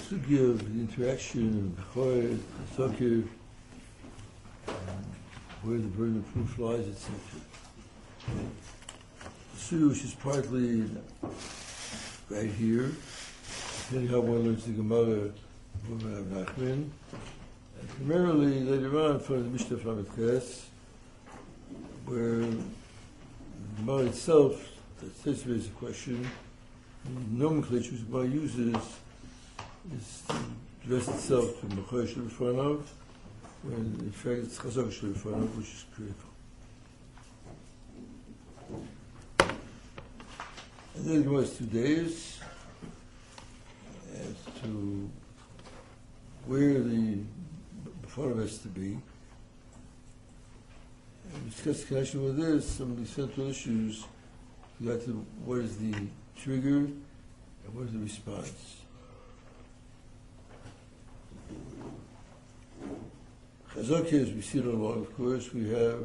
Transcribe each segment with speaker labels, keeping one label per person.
Speaker 1: sugya of the interaction of Bechor, Chazaka, where the burden of proof lies, etc. The sugya which is partly right here, depending how one learns the Gemara from Rav Nachman, and primarily later on from the Mishnah from Ches, where the Gemara itself, that says there is a question, the nomenclature the Gemara uses is to address itself to Bechor Shel when in fact it's Chazaka Shel which is critical. And then the Gemara has 2 days as to where the Bechor has to be. And we discussed in connection with this some of the central issues. We got to what is the trigger and what is the response. Chazaka, as we see it along, of course, we have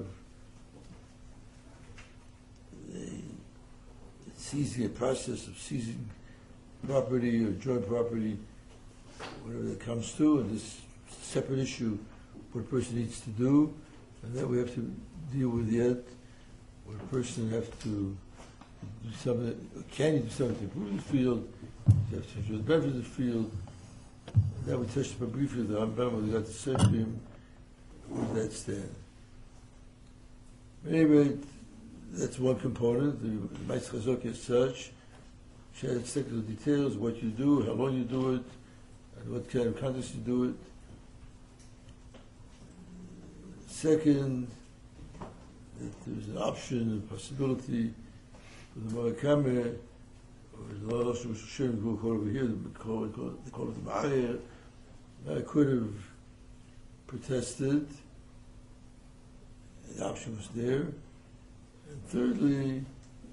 Speaker 1: a process of seizing property or joint property, whatever that comes to, and this separate issue, what a person needs to do, and that we have to deal with yet, what a person has to do something, can you do something to improve the field, you have to enjoy the benefit of the field. That we touched upon briefly, the Rambam, when we got to Sefrim, where that stand. Anyway, that's one component, the Ma'aseh Chazaka as such, which has technical details, what you do, how long you do it, and what kind of context you do it. Second, that there's an option, a possibility for the Morakame, or the Lord Rosh Hashanah will call over here, they call it the Ma'ayer. I could have protested, the option was there. And thirdly,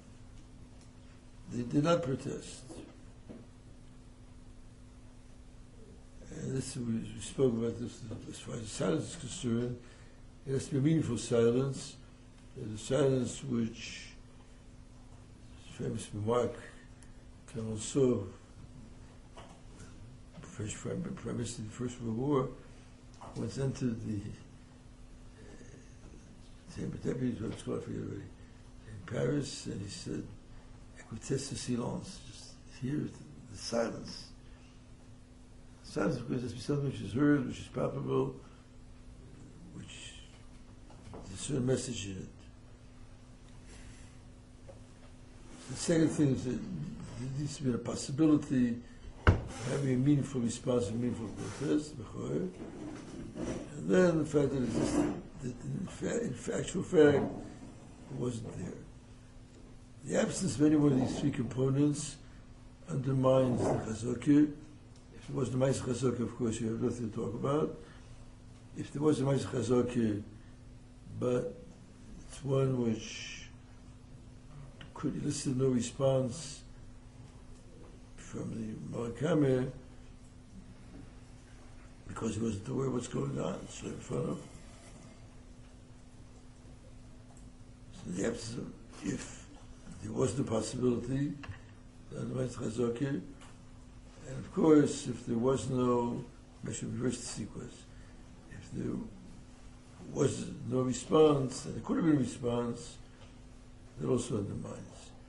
Speaker 1: they did not protest. And this, we spoke about this as far as the silence is concerned. It has to be a meaningful silence. There's a silence which, famous remark, can also, French Prime Minister in the First World War, once entered the deputy, what it's called, I forget already, in Paris, and he said, "Écoutez ce silence," just hear the silence. Silence, of course, has to be something which is heard, which is palpable, which there's a certain message in it. The second thing is that there needs to be a possibility of having a meaningful response, a meaningful protest, and then the fact that it existed, that in actual fact, it wasn't there. The absence of any one of these 3 components undermines the Chazaka. If it was the Ma'aseh Chazaka, of course, you have nothing to talk about. If there was a Ma'aseh Chazaka, but it's one which could elicit no response from the Morakame because he wasn't aware of what's going on, so in front of. So the absence of, if there was the possibility, then the Ma'aseh Chazaka, and of course, if there was no, I should reverse the sequence. If there was no response, and there could have been a response, that also undermines.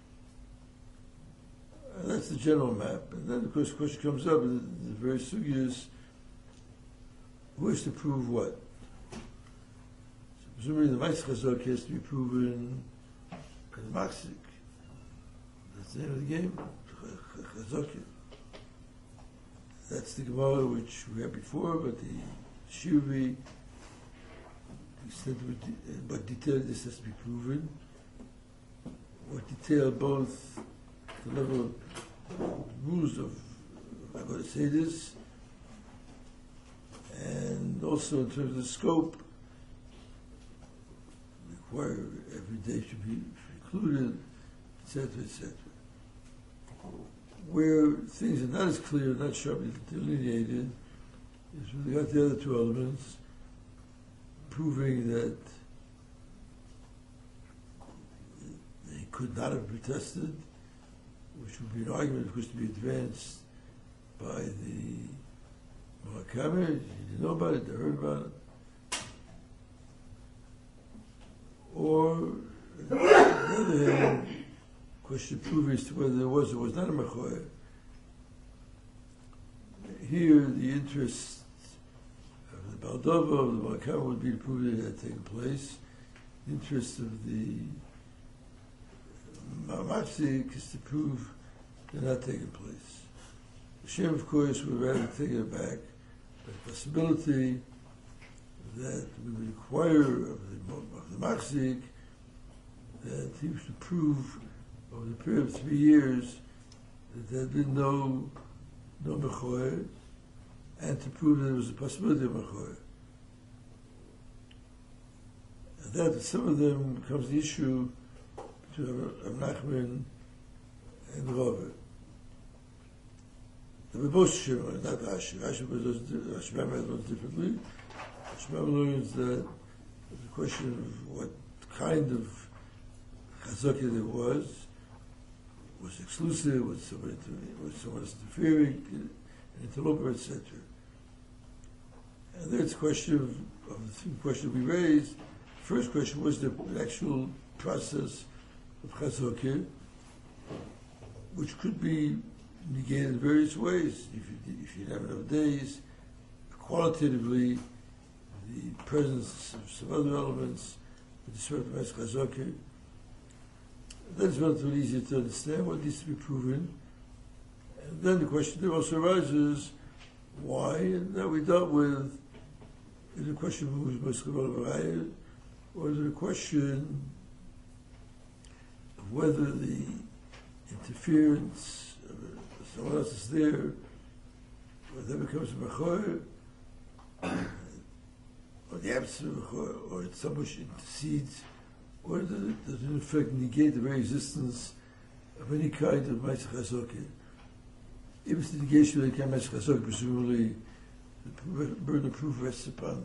Speaker 1: And that's the general map. And then, of course, the question comes up in the various sugyas, who has to prove what? So presumably the Ma'aseh Chazaka has to be proven by the Maksik. That's the name of the game, Chazaka. That's the Gemara which we had before, but the Shivi, what detail this has to be proven, what detail both the level of rules of, I'm going to say this, and also in terms of the scope, require every day should be included, etc., etc. Where things are not as clear, not sharply delineated, is when we got the other 2 elements, proving that they could not have protested, which would be an argument, of course, to be advanced by the Murakami, he didn't know about it, they heard about it. Or, on the other hand, question proving as to whether there was or was not a Mechoyer. Here, the interest of the Baldova, of the Murakami, would be to prove that it had taken place. The interest of the Machzik is to prove they're not taking place. Hashem, of course, would rather take it back, but the possibility that we would require of the Machzik that he was to prove over the period of 3 years that there had been no Mechoyer, and to prove that there was a possibility of Mechoyer. And that some of them becomes the issue between Rav Nachman and Rava. They were both Shimon, not Rashi. Rashi learns differently. Rashi learns that the question of what kind of chazakah there was exclusive, was someone interfering, an interloper, etc. And that's a question of the three questions we raised. The first question was the actual process of chazakah, which could be negated in various ways. If you have enough days, qualitatively, the presence of some other elements, the certain chazakah, that's relatively easier to understand what needs to be proven. And then the question there also arises, why? And that we dealt with, is a question of who is most Raya, or is it a question of whether the interference of someone else is there, whether that becomes a Mechoyer, or the absence of Mechoyer, or it's someone who intercedes, or does it in effect negate the very existence of any kind of Ma'aseh Chazakah? If it's the negation of any kind of Ma'aseh Chazakah, presumably the burden of proof rests upon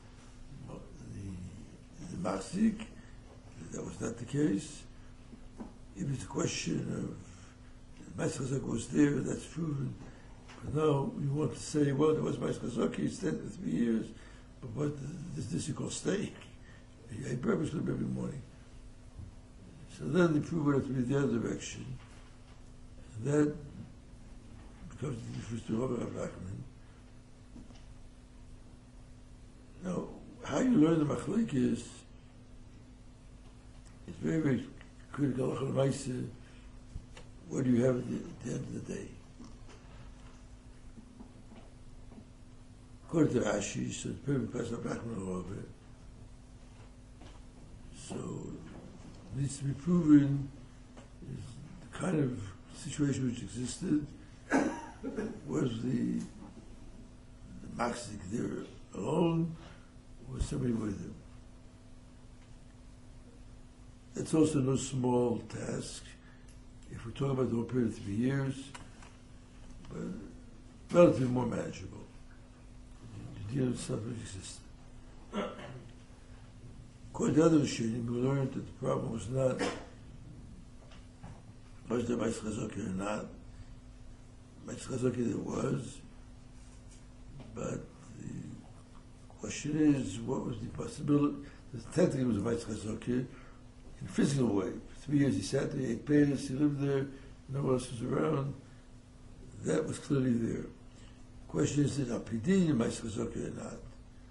Speaker 1: the Machzik. That was not the case. If it's a question of Ma'aseh Chazakah was there, that's proven. But now you want to say, well, there was Ma'aseh Chazakah, he stayed for 3 years, but what this you call staying? I purposely every morning. So then the proof would have to be the other direction. And that becomes the difference to Rav Nachman. Now, how you learn the Machlik is very, very critical. What do you have at the end of the day? According to Rashi, so the perfect person of Nachman over. So, it needs to be proven is the kind of situation which existed. Was the Machzik there alone, or was somebody with him? That's also no small task. If we're talking about the whole period of 3 years, but relatively more manageable. To deal with stuff which existed. According to other Rishonim, we learned that the problem was not was there Ma'aseh Chazakah or not. Ma'aseh Chazakah there was, but the question is, what was the possibility? Technically, it was a Ma'aseh Chazakah in a physical way. For 3 years he sat there, he ate pears, he lived there, no one else was around. That was clearly there. The question is, did Al-Pidin Ma'aseh Chazakah or not?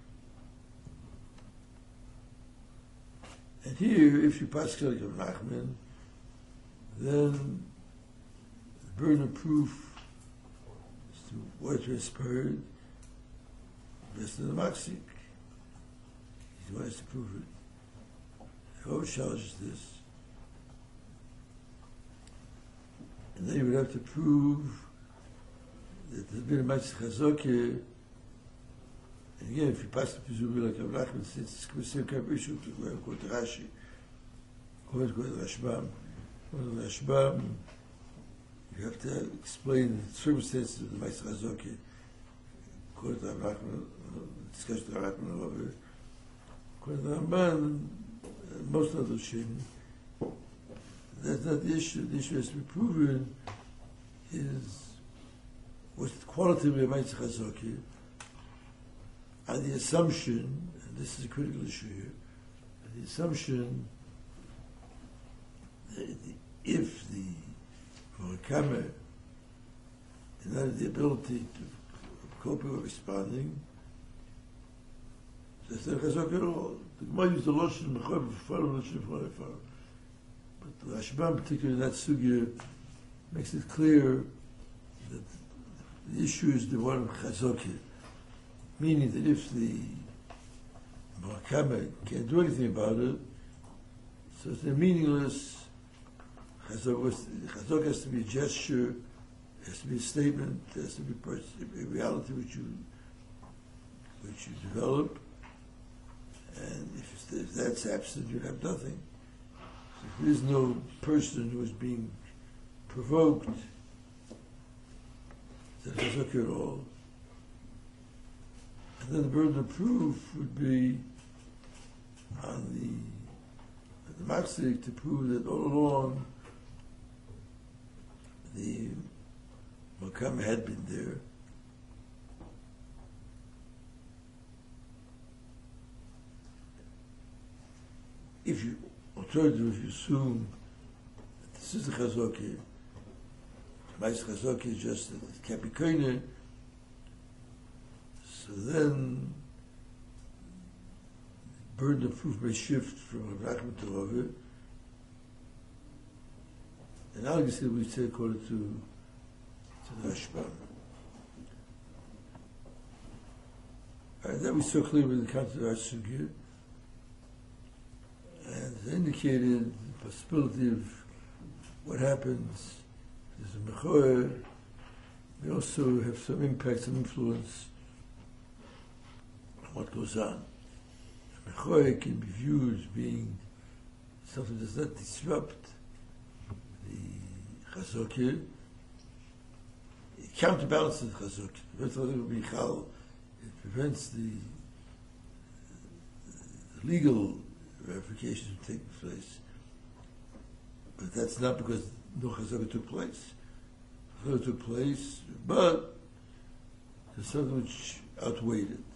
Speaker 1: And here, if you pass like Rav Nachman, then the burden of proof as to what transpired rests on the Machzik. He's the one who has to prove it. How challenges this? And then you would have to prove that there's been a Ma'aseh Chazakah. And again, if you pass the presumably like Rav Nachman, since it's the same kind of issue, we have quote Rashi, quote Rashbam. Well, Rashbam, you have to explain the circumstances of the Ma'aseh Chazakah. Quote Rav Nachman, discussion of Rav Nachman over. Quote Ramban, most of the Shin. That's not the issue. The issue has to be proven is was qualitatively a Ma'aseh Chazakah, on the assumption, and this is a critical issue here, the assumption that if the Murakame did not have the ability to cope with responding, that's not chazak at all. The Gemara used the Lashon Mechaber for Lashon Mechaber. But the Rashbam, particularly in that sugya, makes it clear that the issue is the one of chazakir, meaning that if the Murakame can't do anything about it, so it's a meaningless chazak has to be a gesture, has to be a statement, has to be a reality which you develop, and if that's absent, you have nothing. So if there is no person who is being provoked, then chazak at all. And then the burden of proof would be on the Machzik to prove that all along the Makam had been there. If you assume that this is the Chazaki, the Chazaki is just that it can't be koine, so then the burden of proof may shift from Rachman to Rava. And obviously we say according to the Rashbam. That was so clear with the concept of our sugya. And it indicated the possibility of what happens. There's a mechoer. We also have some impact, some influence on what goes on. A mechoer can be viewed as being something that does not disrupt the chazakir. It counterbalances the chazakir. It prevents the legal verifications from taking place. But that's not because no chazakah took place. Chazakah took place, but there's something which outweighed it.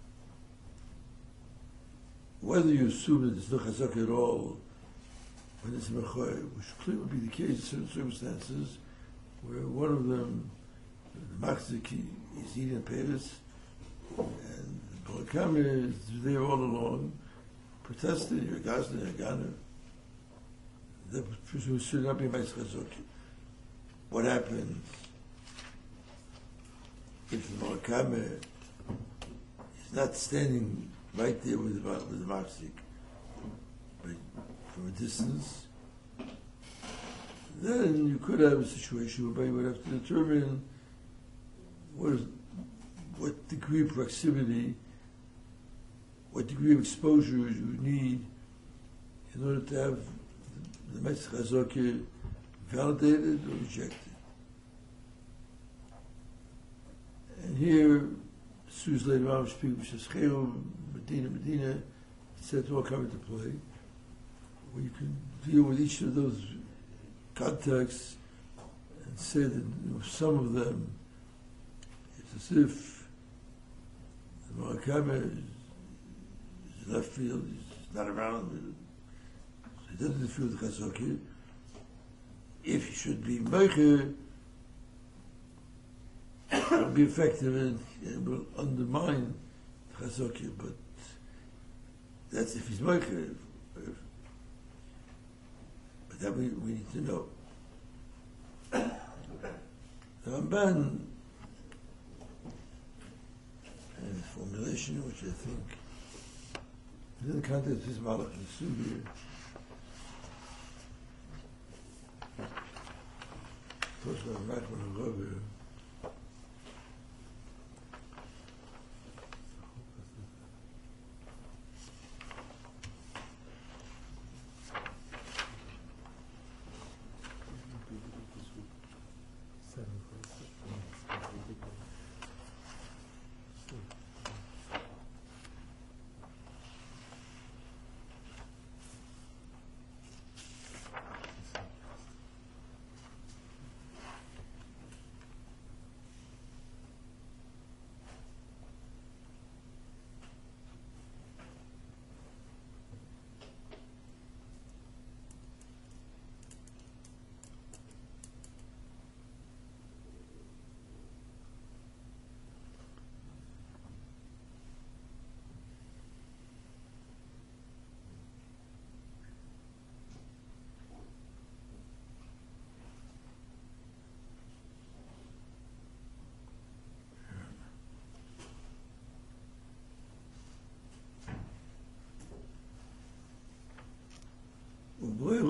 Speaker 1: Whether you assume that there's no chazakah at all, when it's a mechoer, which clearly would be the case in certain circumstances, where one of them, the machzik, is eating a penis, and the Murakame is there all along, protesting, you're Gazna, you're Gana. That person should not be Ma'is Chazaki. What happens if the Murakame is not standing right there with the Machzik, but from a distance? Then you could have a situation whereby you would have to determine what degree of proximity, what degree of exposure you need in order to have the Ma'is Chazaki validated or rejected. And here, Suze later on speaks, which is Chero, Medina, it's said to all come into play, where you can deal with each of those contexts and say that some of them, it's as if the Murakame is left field, he's not around, so he doesn't feel the Chazaki. If he should be Meicher, it will be effective and it will undermine Chazaki, but that's if he's Meicher. But that we need to know. The Ramban has a formulation which I think, within the context of his Malach and Sugi, talks about Rachman and Rava.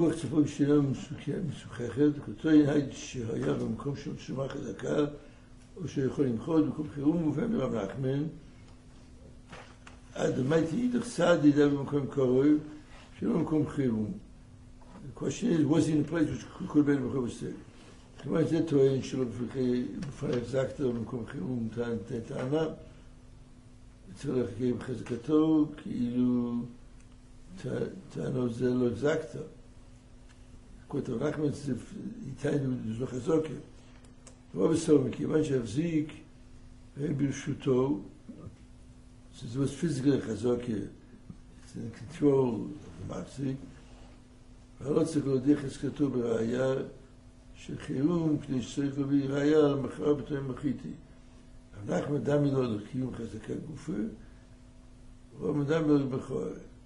Speaker 1: רוח צפוי שינה משוחכת, כתוין היד שהיה במקום של תשומה חזקה, או שיכול למחות במקום חירום, מובן ברב נחמן, עד המייתי אידך סעד ידע במקום קרוב, שלא במקום חירום. The question is, was he in a place which could have been a mistake? כלומר, זה טוען שלא בפני החזקתו במקום חירום טענה, צריך לחכה בחזקתו, כאילו טענו זה לא החזקתו. כותב רק מצטף, איתנו זו חזוקה. אבל בסוף, מכיוון שהחזיק היה ברשותו, זה was physically חזוקה, it's in control of the מחזיק, אבל לא צריך להודיע חזקתו בראייה של חירום, כדי שצריך להביא ראייה למחרה בתואם מחיתי. אנחנו מדמי לו לקיום חזקה גופה, אבל מדמי לו לבחור.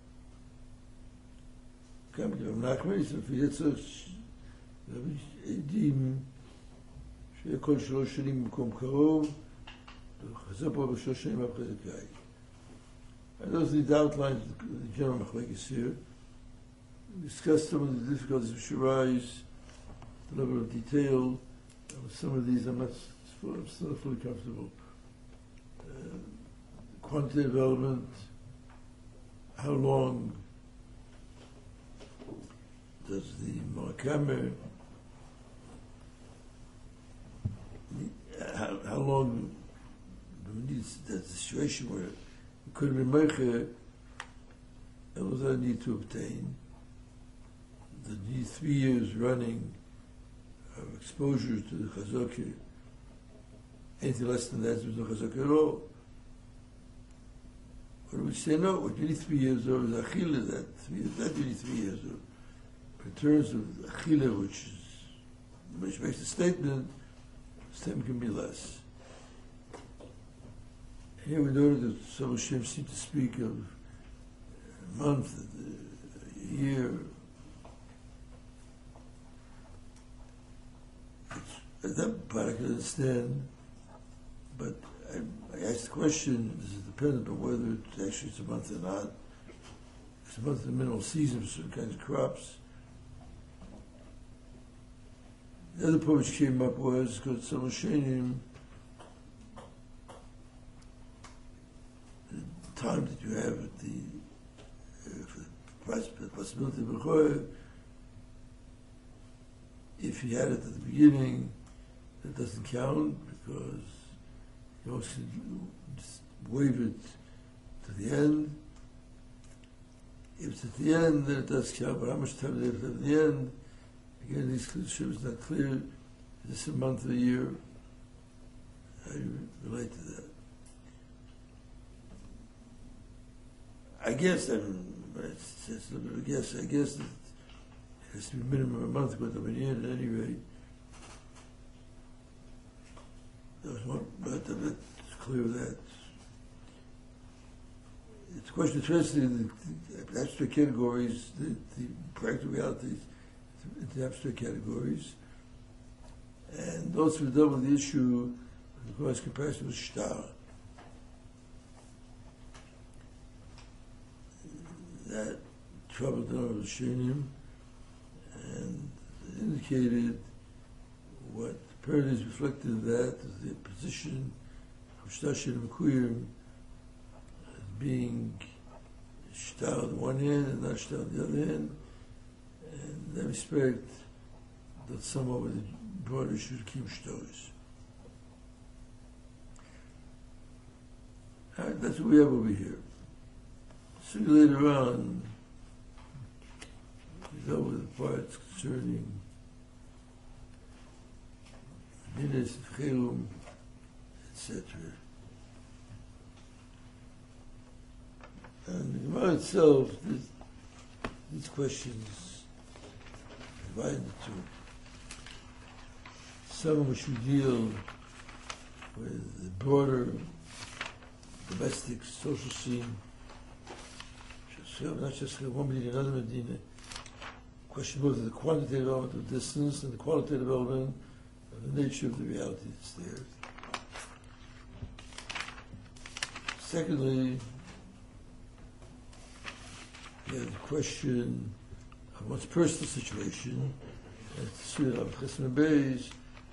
Speaker 1: גם גם נחמן, לפי זה צריך להביא עדים שיהיה כל 3 שנים במקום קרוב, וחזר פה ב3 שנים החזקה. And those are the outlines of the general machlekes here. We discussed some of the difficulties which arise, the level of detail. Some of these I'm still fully comfortable. Quantitative element, how long does the Marakamer, how long we need that situation where it could have been Meicher, and what I need to obtain, the 3 years running of exposure to the Chazokah. Anything less than that, there's no Chazokah at all. Or do we say no? What you need 3 years of is Achille, that you need 3 years of. But in terms of Achille, which makes the statement can be less. Here we know that some Hashem seem to speak of a month, a year. That part I can understand, but I asked the question, does it depend on whether it's a month or not? It's a month in the middle season for certain kinds of crops. The other point which came up was because some Hashanim, the time that you have at the possibility of Bechor, if you had it at the beginning, that doesn't count because you also just waive it to the end. If it's at the end, then it does count, but how much time do you have at the end? Again, these conditions is not clear. Is this a month or a year? How do you relate to that? I guess, it's a little bit of a guess. I guess it has to be minimum a month, but of a year at any rate. But it's clear that it's a question of interesting the abstract categories, the practical realities, the abstract categories, and also we dealt with the issue of course comparison with shtar. That troubled the Rishonim and indicated what apparently is reflected in that is the position of shtar shel mekuyim as being shtar on the one hand and not shtar on the other hand. In that respect, that some of the broader should keep shtos. Alright, that's what we have over here. So later on, we go with the parts concerning Minas, Cherum, etc. And the Gemara itself, these questions divided into two. Some which we deal with the broader domestic social scene, not just one Medina, another Medina. Question both of the quantitative element of distance and the qualitative element of the nature of the reality that's there. Secondly, we have the question of one's personal situation, and Surah Al-Chesm Beis,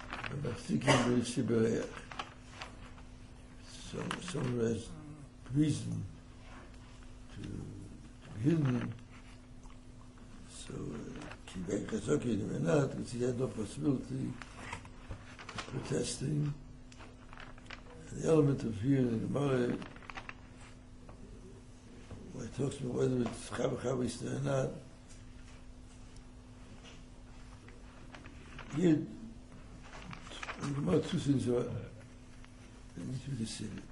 Speaker 1: so someone who has reason to be hidden, so Kivek Chazaki or not, because he had no possibility of protesting. And the element of here in the Gemara, where it talks about whether it's Chavist or not, here, in the Gemara, two things are that need to be considered.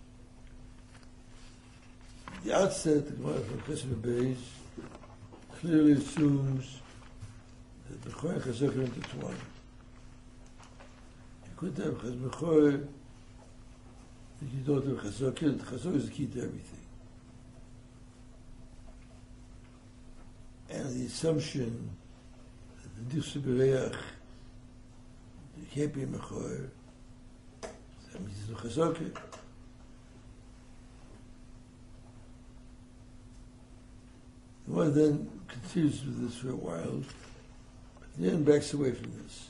Speaker 1: The outset, the Gemara from Chesed Beis clearly assumes that Bechor and Chazak are intertwined. You couldn't have Chaz Bechor if you don't have Chazak. Chazak is the key to everything. And the assumption that the Dichs Bereach, you can't be a Bechor, that means there's no Chazak. One then continues with this for a while, but then backs away from this.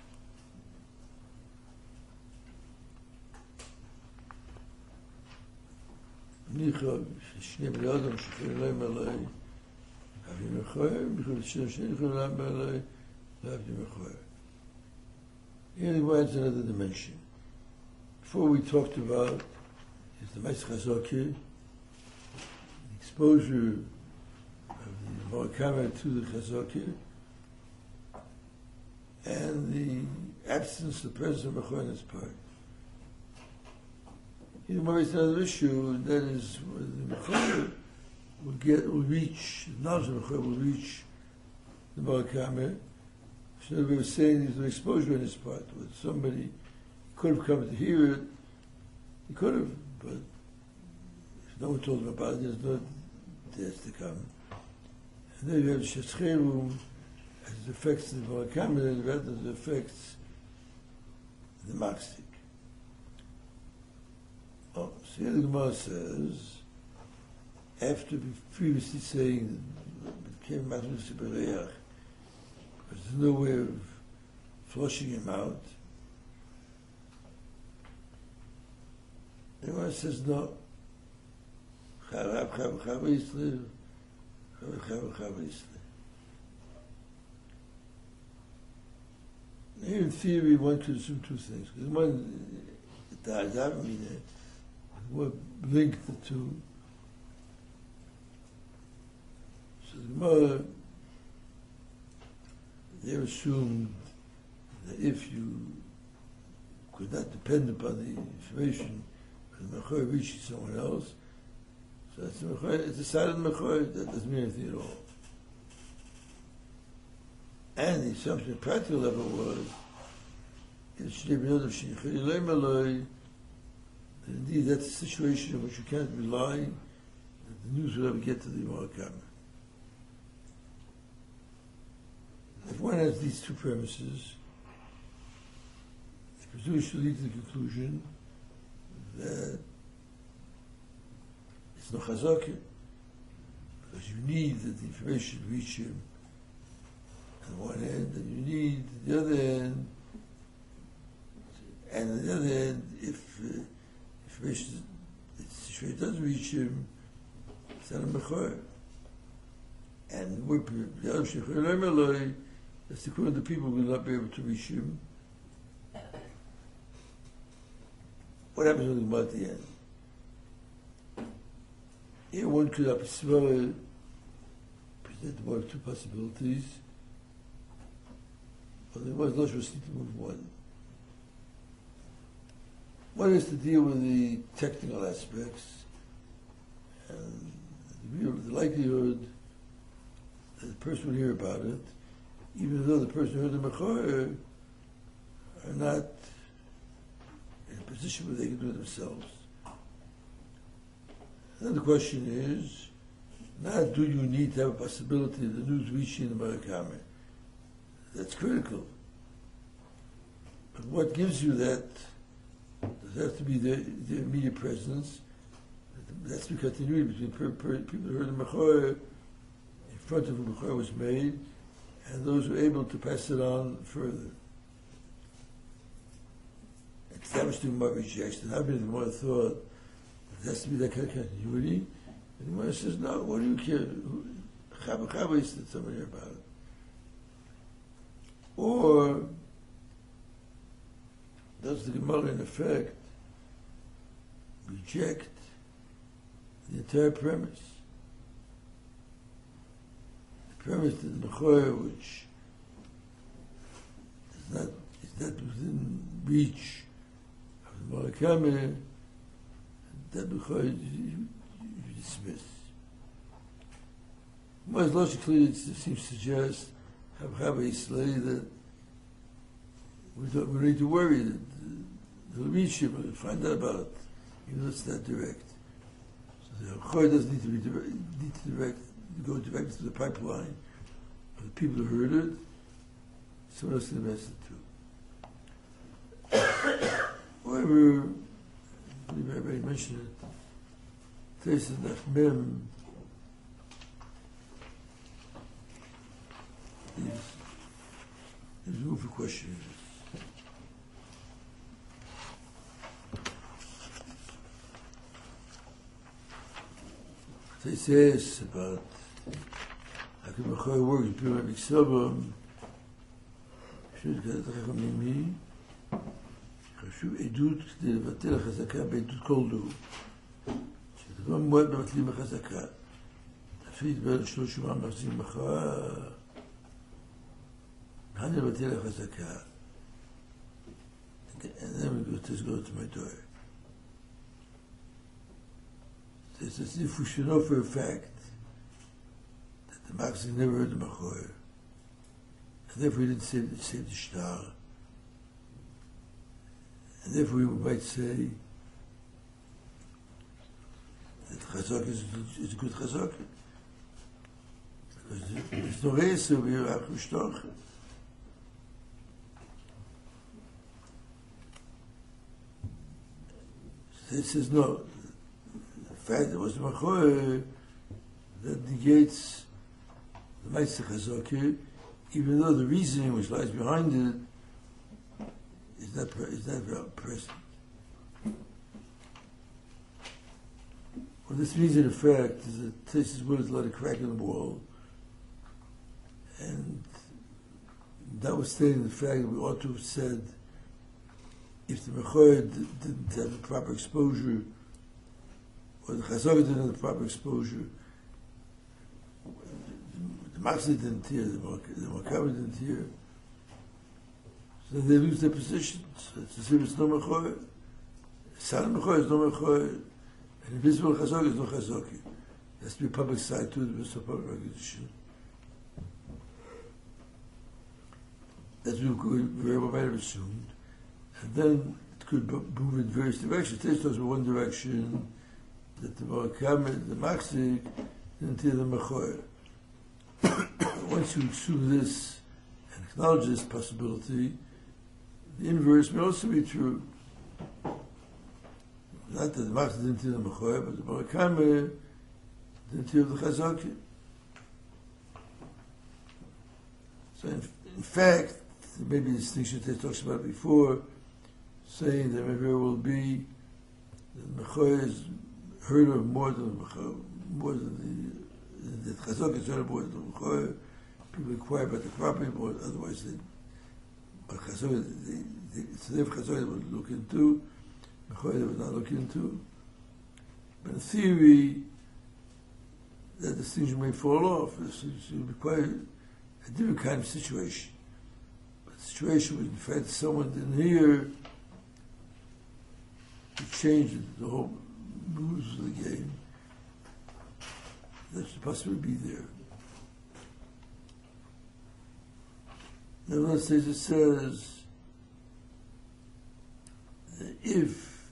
Speaker 1: Here he adds another dimension. Before we talked about is the Meis Chazaki, the exposure the Barakama to the Chazaki, and the absence of the presence of Bechor in his part. Here the Gemara is another issue, and that is the Bechor will reach, the knowledge of Bechor will reach the Barakama. So we were saying there's no exposure in his part, where somebody could have come to hear it, he could have, but if no one told him about it, there's no dares to come. And then you have Shetzcherum as it affects the Barakam, and the as it affects the Maksik. Oh, so here the Gemara says, after previously saying that it came Magnus Bereach, because there's no way of flushing him out, the Gemara says no. Here in theory one could assume two things. Because one, what linked the two. So the Gemara, they assumed that if you could not depend upon the information because the Bechor reaches someone else, so it's a silent Mechor, that doesn't mean anything at all. And the assumption at practical level was, that indeed that's a situation in which you can't rely that the news will ever get to the Barakam. If one has these two premises, it presumably should lead to the conclusion that it's no Chazaki, because you need that the information reach him on one end, and you need the other end, and on the other end, if information, the situation doesn't reach him, it's not a Mechor. And the other Shechor, that's the current the people will not be able to reach him. What happens with him at the end? Here one could have present one of two possibilities, but there was no choice to move one. One is to deal with the technical aspects and the likelihood that the person will hear about it, even though the person who heard the Mechor are not in a position where they can do it themselves. And then the question is, not do you need to have a possibility of the news reaching the Barakam. That's critical. But what gives you that? Does have to be the immediate presence. That's the continuity between people who heard the Mechor. If front of whom the was made, and those who are able to pass it on further. Established in my rejection. I've been more thought it has to be that kind of continuity. And the Gemara says, no, what do you care? Chava is that somebody hear about it. Or does the Gemara in effect reject the entire premise? The premise that the Mechoyer, which is not within reach of the Malakame, that Mechoyer you dismiss. Most logically, it seems to suggest have a slay that we need to worry that they'll reach him and find out about it, even though it's not direct. So the Mechoyer doesn't need to go directly to the pipeline of the people who heard it. Someone else can invest it too. However, I believe I already mentioned it. There's enough mem. There's room for questions. It says about how can Mechoyer work in Pura Miksobam, should get a Chachamimi, חשוב עדות כדי לבטל החזקה בעדות כל דו. שדבר מועד מבטלים החזקה. לפי יתבר שלו שומה מחזים מחר. how do לבטל החזקה? And then we go to my door. It's as if we should know for a fact that the Maxim never heard the Mechoyer. And therefore he didn't save the shtar. And therefore we might say that Chazak is a good Chazak. Because there's no reason over here after shtar. So it says no. The fact that it was the Mechoyer that negates the Meister Chazak, even though the reasoning which lies behind it is not present. What this means in effect is that Tesis Wood let a crack in the wall, and notwithstanding the fact that we ought to have said if the Mechoyer didn't have the proper exposure, or the Chazak didn't have the proper exposure, the Machzor didn't hear, the Malkama didn't hear, so they lose their positions. It's as if it's no Mechoyer. Silent Mechoyer is no Mechoyer, and invisible Chazak is no Chazak. There has to be a public side to it, there's no public recognition. That's what we very well might have assumed. And then it could move in various directions. This was one direction, that the Malkama, the Machzor, didn't hear the Mechoyer. Once you assume this and acknowledge this possibility, the inverse may also be true. Not that the Machzor didn't hear the Mechoyer, but the Malkama didn't hear the Chazak. So in fact, there may be a distinction that talks about before, saying that maybe there will be the Mechoyer is heard of more than the Chazak is heard of more than the Mechoyer. People inquire about the property more, otherwise but Chazak, so if Chazak they would look into, Mechoyer they would not look into. But in theory, that distinction may fall off. It would be quite a different kind of situation. But the situation where in fact someone didn't hear, to change the whole rules of the game, that should possibly be there. Nevertheless, it says that if,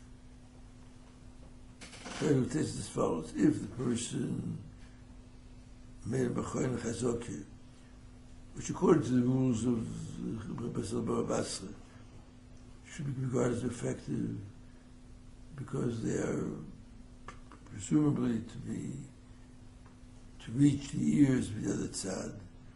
Speaker 1: it says as follows, if the person made a Mechoyer Chazak, which according to the rules of Basel Basra should be regarded as effective because they are presumably to be to reach the ears of the other tzad.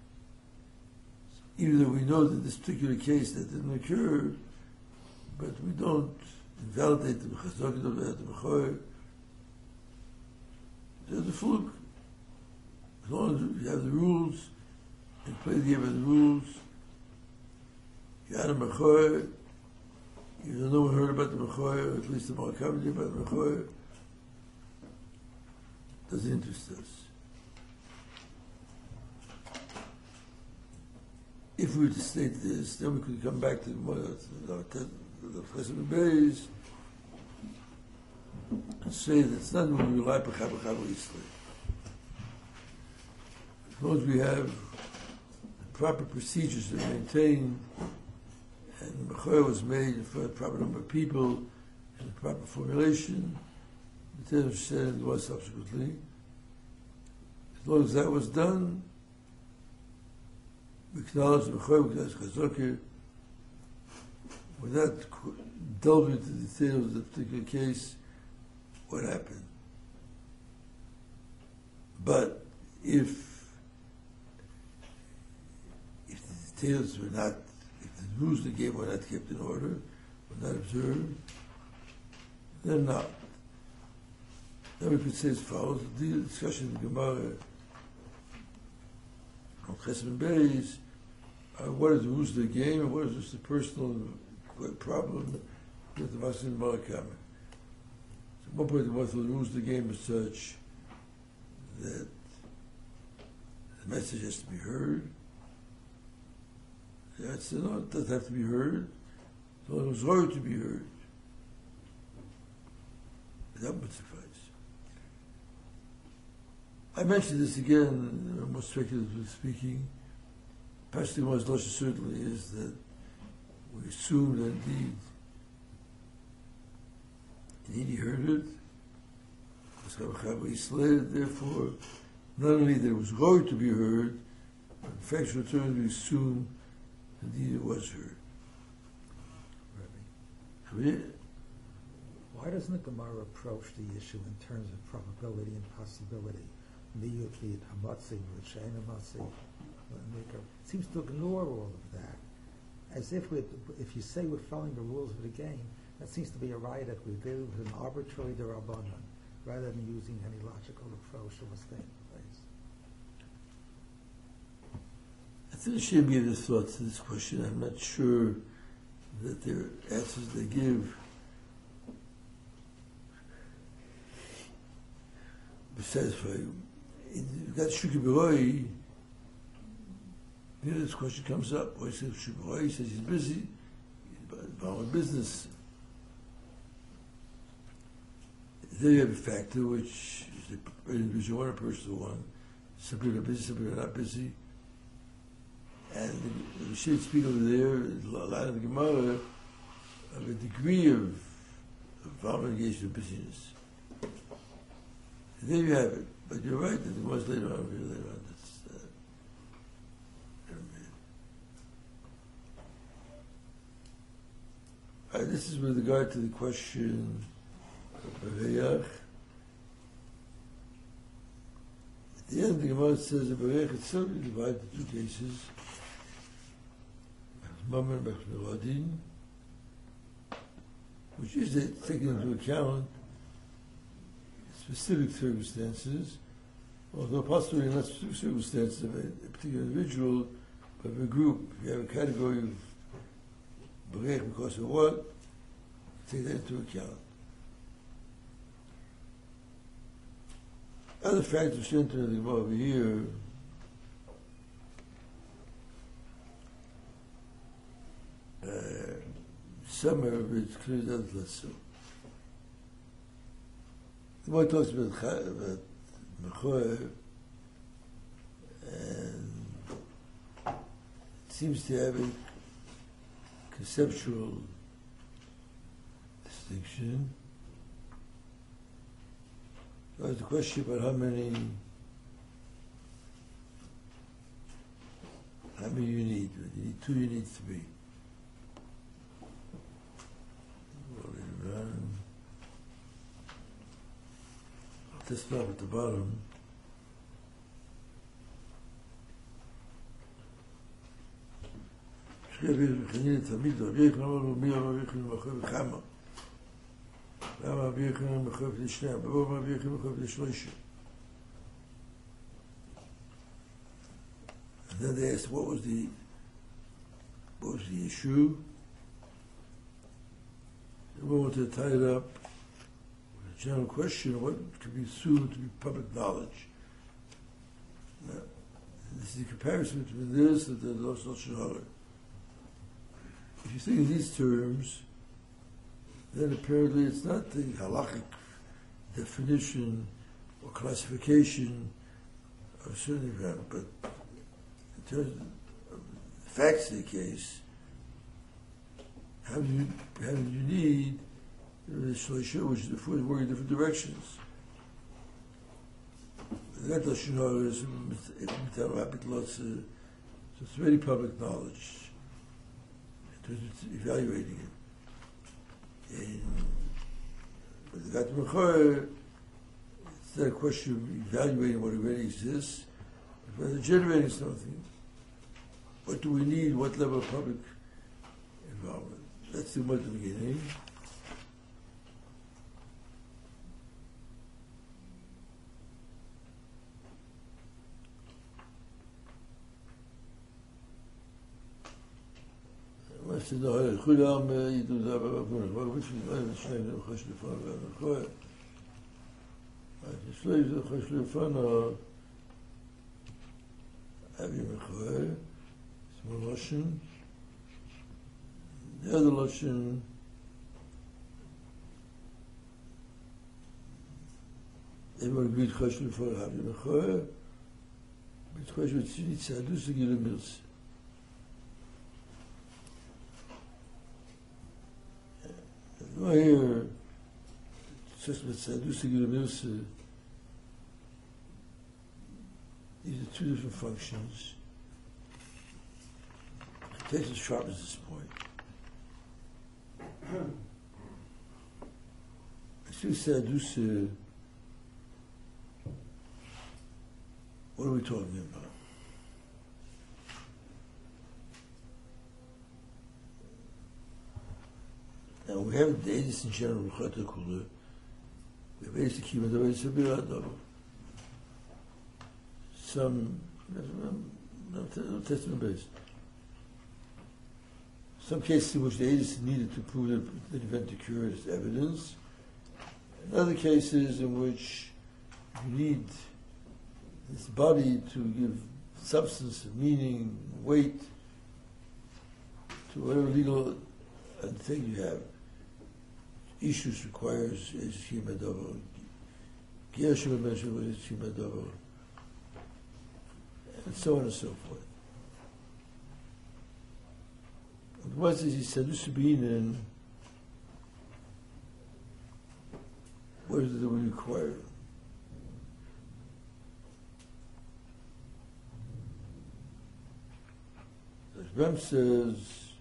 Speaker 1: Even though we know that this particular case that didn't occur, but we don't invalidate the Chazokin of the Mechoyer. There's a fluke. As long as you have the rules, and play the game by the rules, you had a Mechoyer, even though no one heard about the Mechoyer, or at least the Malakam knew about the Mechoyer, doesn't interest us. If we were to state this, then we could come back to the Chesed Beis and say that it's not when we rely on Chava Yisrael. As long as we have the proper procedures that are maintained, and the Mechoyer was made for a proper number of people, and the proper formulation, the Torah said it was subsequently. As long as that was done, we acknowledge the Mechoyer, we acknowledge Chazokir, without delving into the details of the particular case, what happened. But if the details were not, if the rules of the game were not kept in order, were not observed, then not. Then we could say as follows: the discussion of the Gemara on Chesed Beis, what are the rules of the game, and what is just the personal problem with the Masin Malakam. So at one point, the rules of the game is such that the message has to be heard. The answer, no, it doesn't have to be heard. So it was right to be heard. That would suffice. I mentioned this again, more speculatively speaking. Pastor was Losha certainly is that we assume that indeed he heard it. Therefore, not only that it was going to be heard, but in factual terms we assume indeed it was heard.
Speaker 2: Rabbi, why doesn't the Gemara approach the issue in terms of probability and possibility? It seems to ignore all of that. As if you say we're following the rules of the game, that seems to be a right that we do with an arbitrary derabanan, rather than using any logical approach to what's taking place.
Speaker 1: I think Hashem gave his thoughts to this question. I'm not sure that their answers they give will satisfy you. You've got Shuki Beroi, this question comes up. Why says Shuki Beroi? He says he's busy, about a business. There you have a factor which is an individual one, a personal one. Some people are busy, some people are not busy. And the shade speak over there, a lot of the Gemara, of a degree of obligation of busyness. And there you have it. But you're right that it was later on. This is with regard to the question of Bereyach. At the end, the Gemara says that Bereyach itself is divided into two cases. Mammon and Bechmeradin, which is taking into account specific circumstances, although possibly not specific circumstances of a particular individual, but of a group. If you have a category of Berech because of what, take that into account. Other factors enter the Gemara over here. Some of it's clear, others less so. The Gemara talks about Mechoyer, and it seems to have a conceptual distinction. There's the question about how many you need. You need two, you need three. This stop at the bottom. Rabbi Chanina Talmid, Rabbi Yochanan אמר לו, מי אמר רבי יוחנן מחויב לכמה? למה רבי יוחנן מחויב לשניהם? ברור רבי יוחנן מחויב לשלושה. And then they asked, what was the issue? They wanted to tie it up with a general question, what could be assumed to be public knowledge? Now, this is a comparison between this and the Lashon Hara. If you think in these terms, then apparently it's not the halachic definition or classification of certain event, but in terms of the facts of the case, how do you need the shloisha, which is the four working in different directions? That Lashon Hara is so it's very public knowledge in terms of evaluating it. And with the Gat Mechor, it's not a question of evaluating what already exists, but rather generating something. What do we need? What level of public involvement? That's the much of the beginning. Was ist noch gut am du da aber was ist schnell khosh lefan khosh was ist khosh lefan abi khosh small Russian the other Russian immer gut khosh lefan abi khosh mit khosh mit sinitsa dus gilmils. Well, here, just with Sadducee Gilmilsa, these are two different functions. It takes as sharp as this point. Still Sadducee, what are we talking about? Now we have the Edis in general, Chata Kula. We have Edis Kima, the Edis Abirad. Some, no testament based. Some cases in which the Edis needed to prove that the event occurred as evidence. In other cases in which you need this body to give substance, meaning, weight to whatever legal thing you have. Issues requires Shima Dover. Gershom mentioned what is Shima Dover. And so on and so forth. And what is he said to be in? What is it that we require? As Ram says,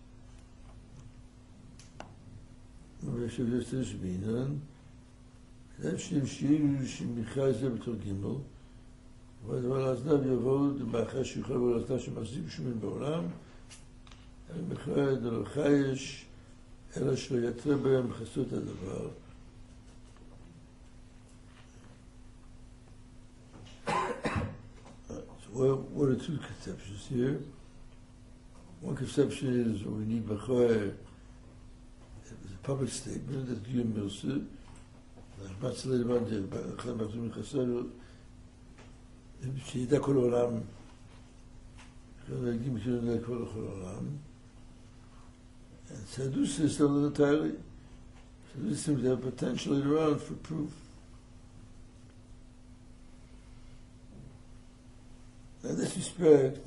Speaker 1: ושוב יוצא שבינן, אדם שירים שמחיה זה בתור גימל, והדבר הזנב יבוא מאחר שיוכל ולעשתה שמחזיק שומין בעולם, ומחיה דלו חייש, אלא שלא יתרה בהם חסות הדבר. So what are two conceptions here? One conception is what we need b'choyer. Public statement that Giyum Milsa, Batzalei Mande, Chal Machzum Chassaru, שידע כל העולם, להגיד מכירים לכל העולם, and Sadducee is still entirely. Sadducee seems to have potential later on for proof. In this respect,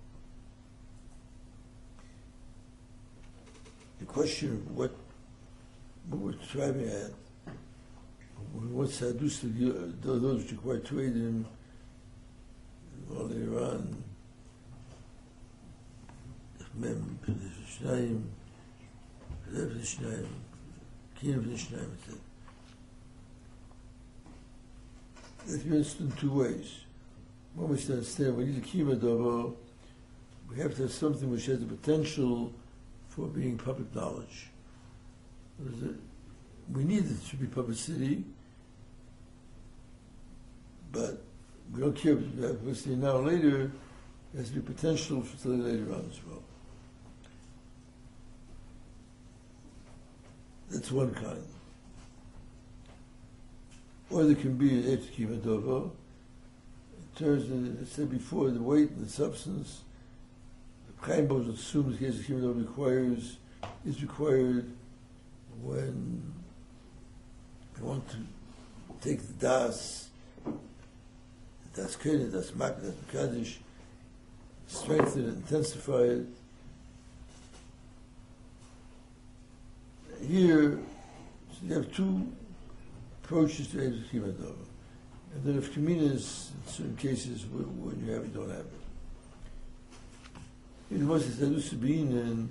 Speaker 1: the question of what we're striving at, what Sadducee, those which require trading, well, later on, Mem, Shnayim, Lev Shnayim, Kiyam Shnayim, etc. That can be understood in two ways. One, we should understand, we need a Kiyam Adavo, we have to have something which has the potential for being public knowledge. We need it to be publicity, but we don't care if it's publicity now or later. There has to be potential for later on as well. That's one kind. Or there can be an Eitz Kiyum Dover. In terms of, I said before, the weight and the substance. The Chaim Bos assumes the Eitz Kiyum Dover is required when they want to take the Das Kene, Das Mak, Das Mekadosh, strengthen it, intensify it. Here, so you have two approaches to Eitz Kiyum Dover. And then if Kaminas, in certain cases, when you have it, don't have it. In the most is Sabine, and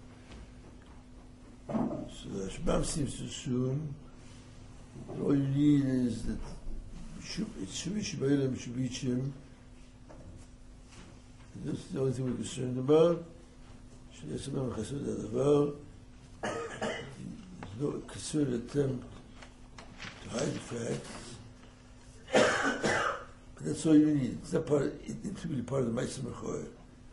Speaker 1: so the Shbam seems to assume that all you need is that it should be Shabbatim, Shabbichim. That's the only thing we're concerned about. There's no concerted attempt to hide the facts. But that's all you need. It's not part. It needs to be part of the Ma'aseh Mechoyer.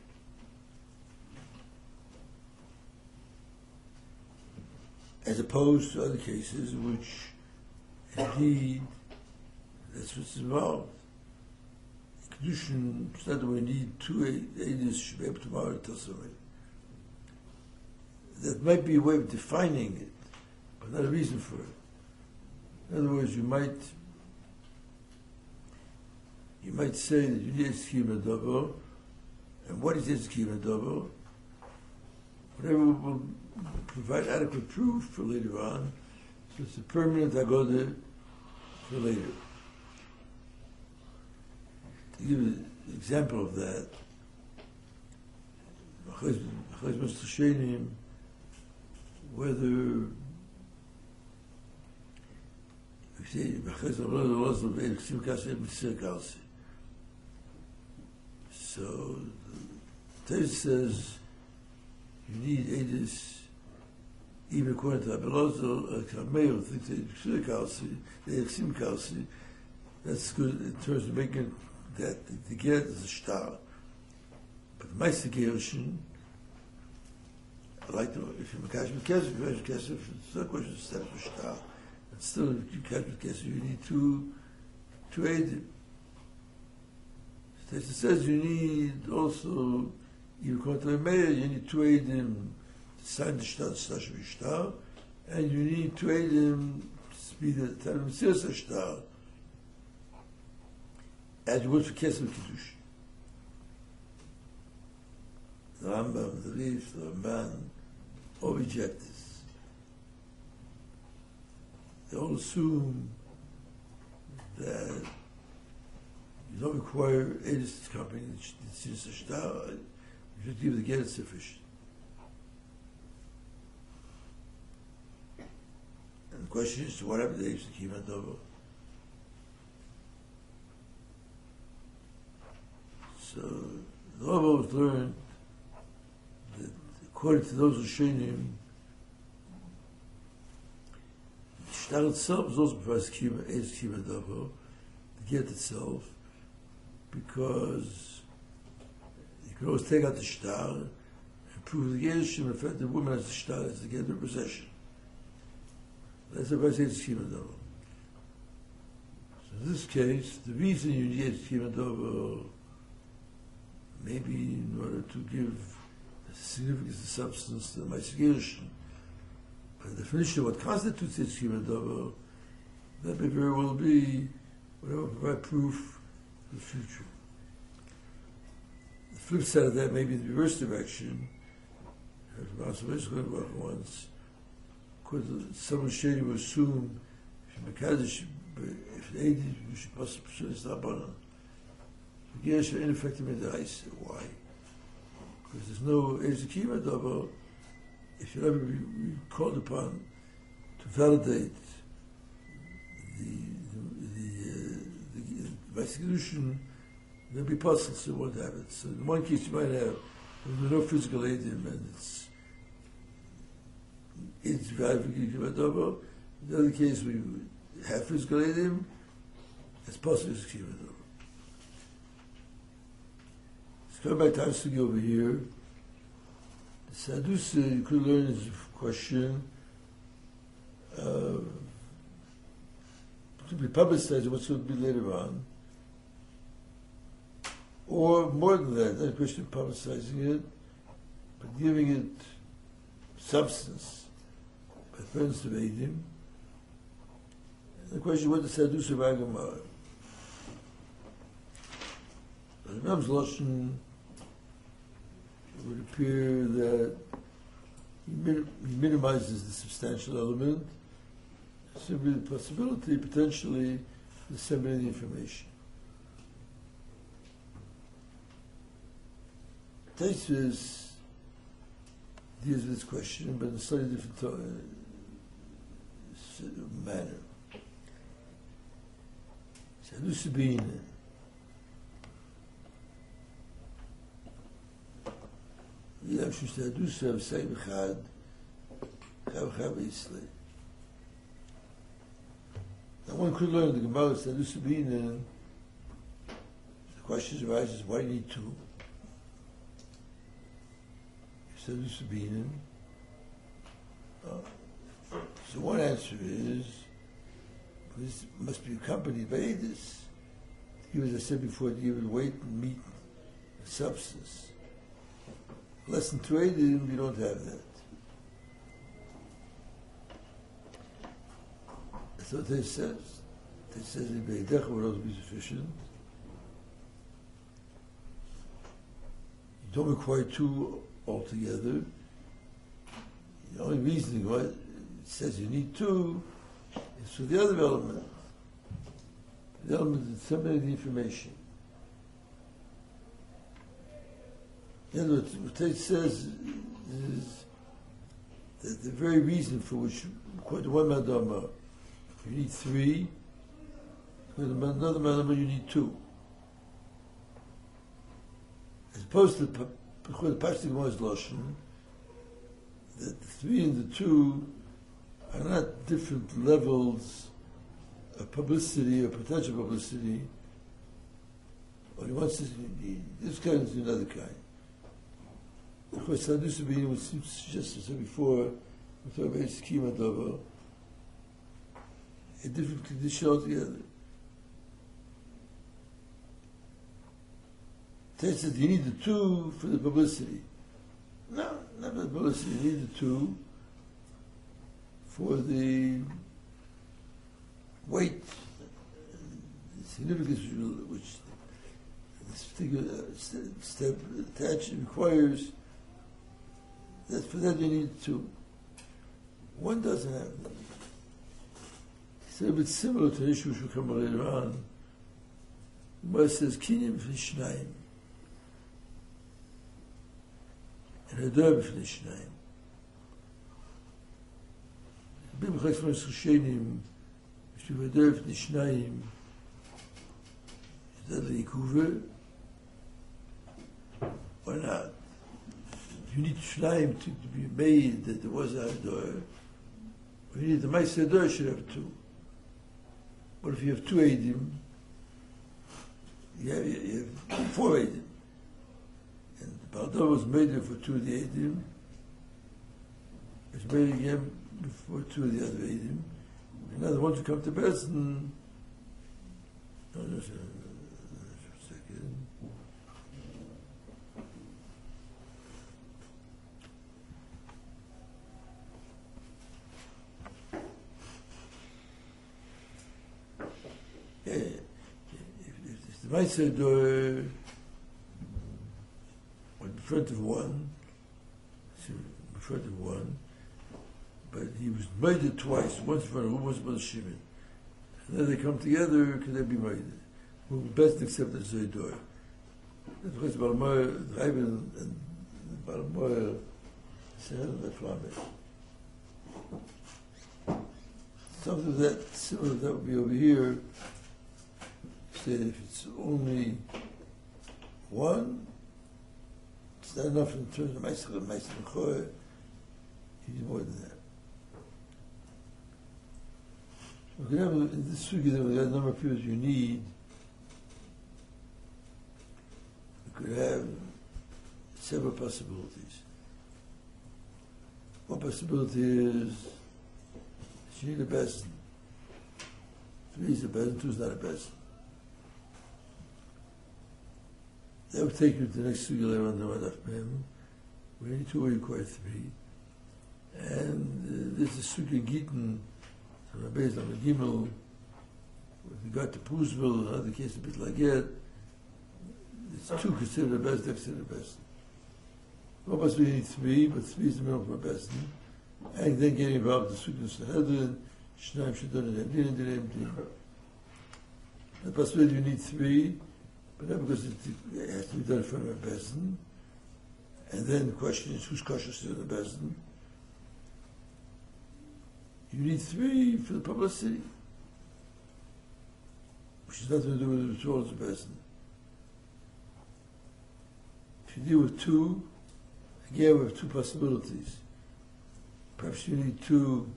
Speaker 1: As opposed to other cases, which indeed that's what's involved. Kedushin, it's not that we need two Eidos should be able to tell somebody. That might be a way of defining it, but not a reason for it. In other words, you might say that you need Eitz Kiyum Dover, and what is Eitz Kiyum Dover? Whatever will provide adequate proof for later on, so it's a permanent agoda for later. To give an example of that, whether we say so the text says you need Eidos, even according to Abelozo, Kameil thinks Kalsi, that's good in terms of making that the get is a star. But the Ma'aseh Gerushin, I like to know if you're Mekadosh Kesef, it's not a question of steps for star. But still, if you catch Kesef, you need two Eidim. It says you need also, even according to the mayor, you need two Eidim to sign the shtar, shtar, and you need two Eidim to be the Tanam Sirsa shtar, as you would for Kesef Kiddush. The Rambam, the Rif, the Ramban, all reject this. They all assume that you don't require Eidos company that sees a shtar. You just give the get sufficient. And the question is, what happened to Eitz Kiyum Dover? So the Ravos learned that according to those Rishonim, the shtar itself is also provides Eitz Kiyum Dover, the get itself, because you can always take out the shtar and prove the Gershom, in fact the woman has the shtar as the get her possession. That's what Eitz Kiyum Dover. So in this case, the reason you need Eitz Kiyum Dover, maybe in order to give the significance and substance to the Ma'aseh Gerushin, but the definition of what constitutes Eitz Kiyum Dover, that may very well be whatever provide proof for the future. The flip side of that may be in the reverse direction. Once, because some Rishonim will assume if Mekadosh, if the Eidim, you should possibly stop on them. Gersh are ineffective in the ice. Why? Because there's no Eitz Kiyum Dover. If you'll ever be called upon to validate the Kedushin, there'll be puzzles, so it won't have it. So in one case you might have no physical Eidim, and it's it's Vayavik Kivadobo. In the other case, we half his Galedim, it's possible to Kivadobo. Let's go back to our study over here. The Sadduce, you could learn is a question to be publicized, what's going to be later on. Or more than that, not a question of publicizing it, but giving it substance by friends of Eidim. And the question, what the Sadduce of Agamar? The Ram's Lashon, it would appear that he minimizes the substantial element, simply the possibility, potentially, to disseminate the information. Taisus deals with this question, but in a slightly different manner. Sadduce Bin. Yeah, Sadduce have Sayyid Chad, Chav Islay. Now one could learn the Gemara Sadduce Bin. The question arises: why do you need two? Sadduce Bin. So one answer is, this must be accompanied by Edis. As I said before, to give it weight and meat and substance. Less than 2 Edim, we don't have that. That's what they says. They says in Beidecha would also be sufficient. You don't require 2 altogether. The only reason why it says you need 2 is for the other element. The element that disseminates the information. In other words, what it says is that the very reason for which, according to one Madama, you need 3, according to another Madama, you need 2. As opposed to the Pashto Gemara's Lashon, that the 3 and the 2 are not different levels of publicity or potential publicity. Only one says this kind is another kind. Of course, Sadduce Bin would seem to suggest, as I said before, we talk about schema double, a different condition altogether. Tate said you need the 2 for the publicity. No, not for the publicity. You need the 2 for the weight, the significance which this particular step attached requires. That for that you need 2. One doesn't have that. It's a bit similar to the issue which will come later on. Where it says Kinim V'Shnayim and Hadar V'Shnayim. Bim Chesman S'Shenim V'Shu Hadar V'Shnayim is that the Yikuver or not? You need Shnayim to be made that there was a Hadar. You need the Ma'aseh Hadar should have 2. But if you have 2 Eidim, you have 4 Eidim. And the Baldor was made there for 2 of the Eidim. It's made again before 2 of the other Eidim. And now the ones who come to Bezdin, just a second. If the Ma'aseh Hadar in front of one, but he was made twice, once in front of who, once in front of Shimon. And then they come together, can they be made? Who best accept the Zaydur? That's because Balmoy, Reiben, and Balmoy said that from it. Something that similar that would be over here. Say if it's only 1, it's not enough in terms of Ma'aseh Mechoy. You need more than that. We can have, in this sugi, there are a number of people you need. We could have several possibilities. One possibility is she need a bezdin. 3 is a bezdin, 2 is not a bezdin. That would take you to the next sugi later on the Radaf Mem. We need 2 or you require 3. And this is sugi Gittin, from a based on the Gimel, with regard to Puzville, another case a bit like that. It's 2 considered the best, they're considered the best. One must we need 3, but 3 is the minimum for a best. And then getting involved in the Sukkot Sahedrin, Shnaim Shadon and Din and Din. The possibility you need 3, but not because it has to be done in front of a bezdin. And then the question is who's cautious to the bezdin? You need 3 for the publicity, which has nothing to do with the ritual of the bezdin. If you deal with 2, again we have 2 possibilities. Perhaps you need 2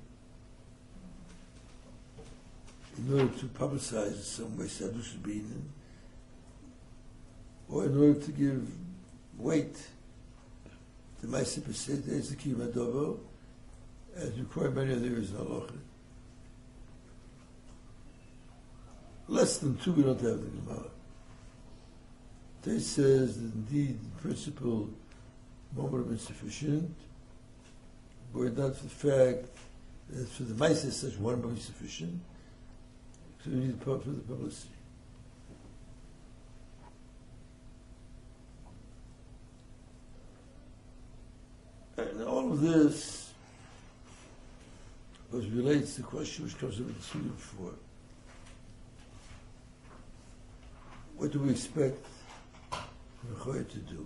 Speaker 1: in order to publicize in some way Sadush Binin, or in order to give weight to Maaseh Pesed, as the Kiyum HaDover, as required many other areas in Halacha. Less than 2 we don't have the Gemara. They says that indeed, in principle, one would have been sufficient, but not for the fact that for the Maaseh such one would be sufficient, so we need for the publicity. And all of this relates to the question which comes up in the Sugi before. What do we expect the Mechoyer to do?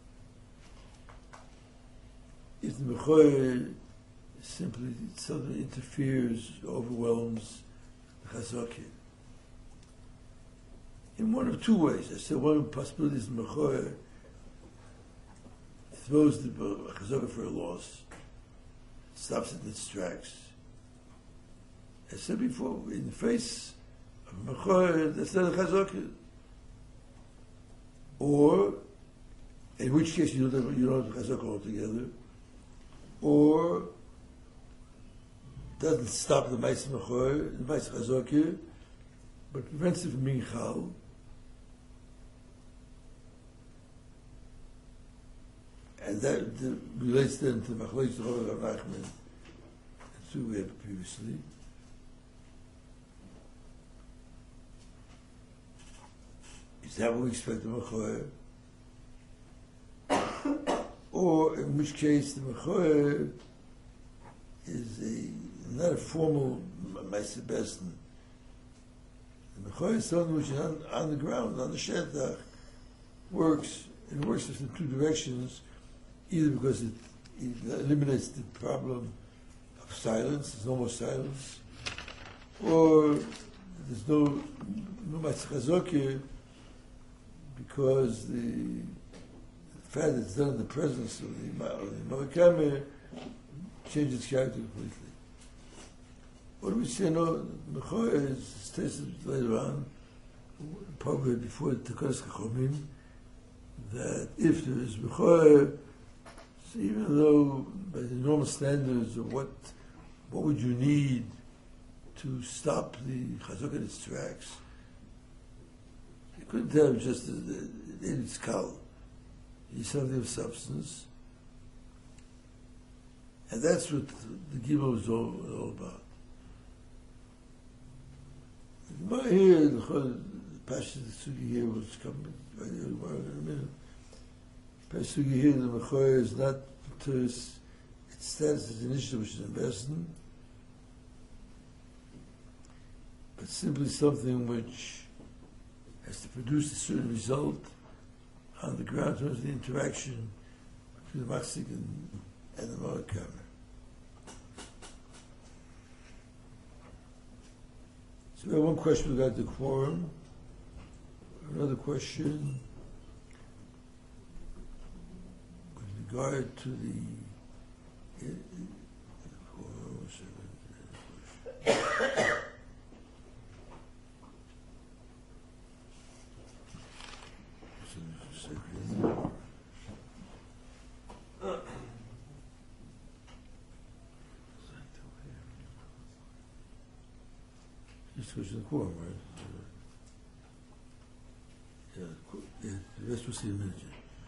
Speaker 1: If the Mechoyer simply suddenly interferes, overwhelms the Chazakah, in one of 2 ways. I said one possibility is the Mechoyer throws the Chazakah for a loss, stops it in its tracks. I said before, in the face of Mechoyer, that's not a Chazakah. Or, in which case you don't have Chazakah altogether, or doesn't stop the Maaseh Mechoyer, the Maaseh Chazakah, but prevents it from being Chal. And that relates then to the Machlokes of Rav Nachman, that's who we had previously. Is that what we expect the Mechoyer? Or in which case the Mechoyer is not a formal Maaseh Bezdin. The Mechoyer is something which is on the ground, on the Shetach, works, and it works in 2 directions, either because it eliminates the problem of silence, there's no more silence, or there's no Maaseh Chazakah, because the fact that it's done in the presence of the Mavakamer changes its character completely. What do we say? No, Mechoyer is stated later on, probably before the Tekos Chachomim, that if there is Mechoyer, so even though by the normal standards of what would you need to stop the Chazakah in its tracks, you couldn't have just in its kal. You something of substance, and that's what the Gimel was all about. But here, the Pasha Sugi here was coming right here in a minute. Pasha Sugi here, the Mechoyer is not to its status as an initiative which is invested, but simply something which has to produce a certain result on the ground in terms of the interaction between the Machzik and the Mavakamer. So we have one question about the quorum. Another question with regard to the question of quorum, right? The rest we'll see in a minute.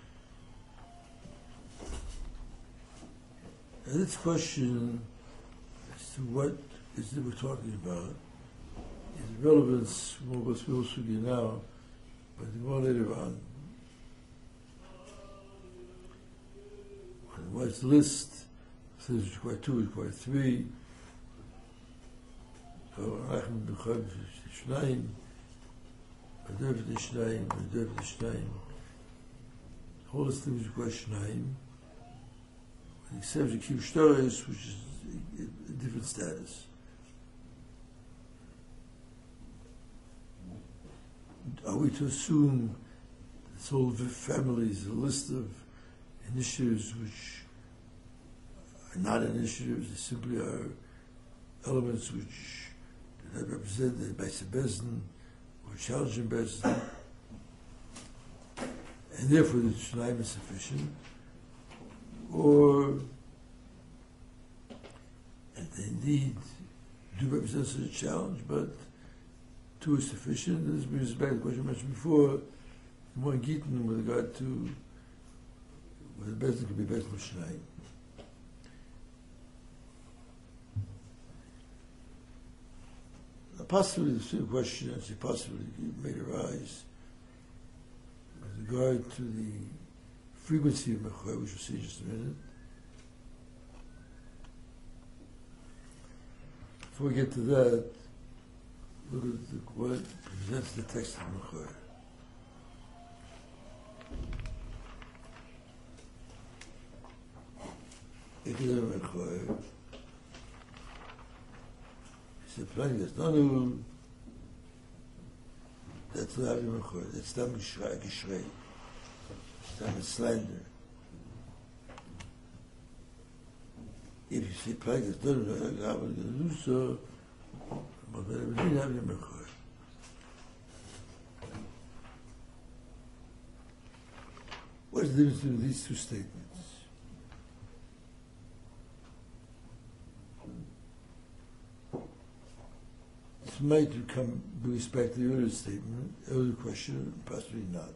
Speaker 1: And this question as to what is it we're talking about is relevance more of what we'll speak now, but more later on. What's the list? Says require 2, require 3. Shnayim, Adev the Shnayim. Whole list things require Shnayim. Except the Q Shtaris, which is a different status. Are we to assume this whole family is a list of initiatives which are not initiatives, they simply are elements which do not represent the Beis Bezdin or challenging Bezdin, and therefore the Shnayim is sufficient? Or, and they indeed do represent such a challenge, but 2 is sufficient. This brings us back to the question I mentioned before, more Gittin with regard to whether Bezdin could be Bezdin of Shnayim. Possibly the same question, as it possibly may arise with regard to the frequency of Mechoy, which we'll see in just a minute. Before we get to that, look at what presents the text of Mechoy. Ikadar Mechoy. He said, "Planning that's not that's not Mechoy. That's not Gishrei. It's not slander. If you say planning that's not I'm going to do so, but I didn't have Mechoy." What is the difference between these 2 statements? This might come with respect to the earlier statement, earlier question, possibly not.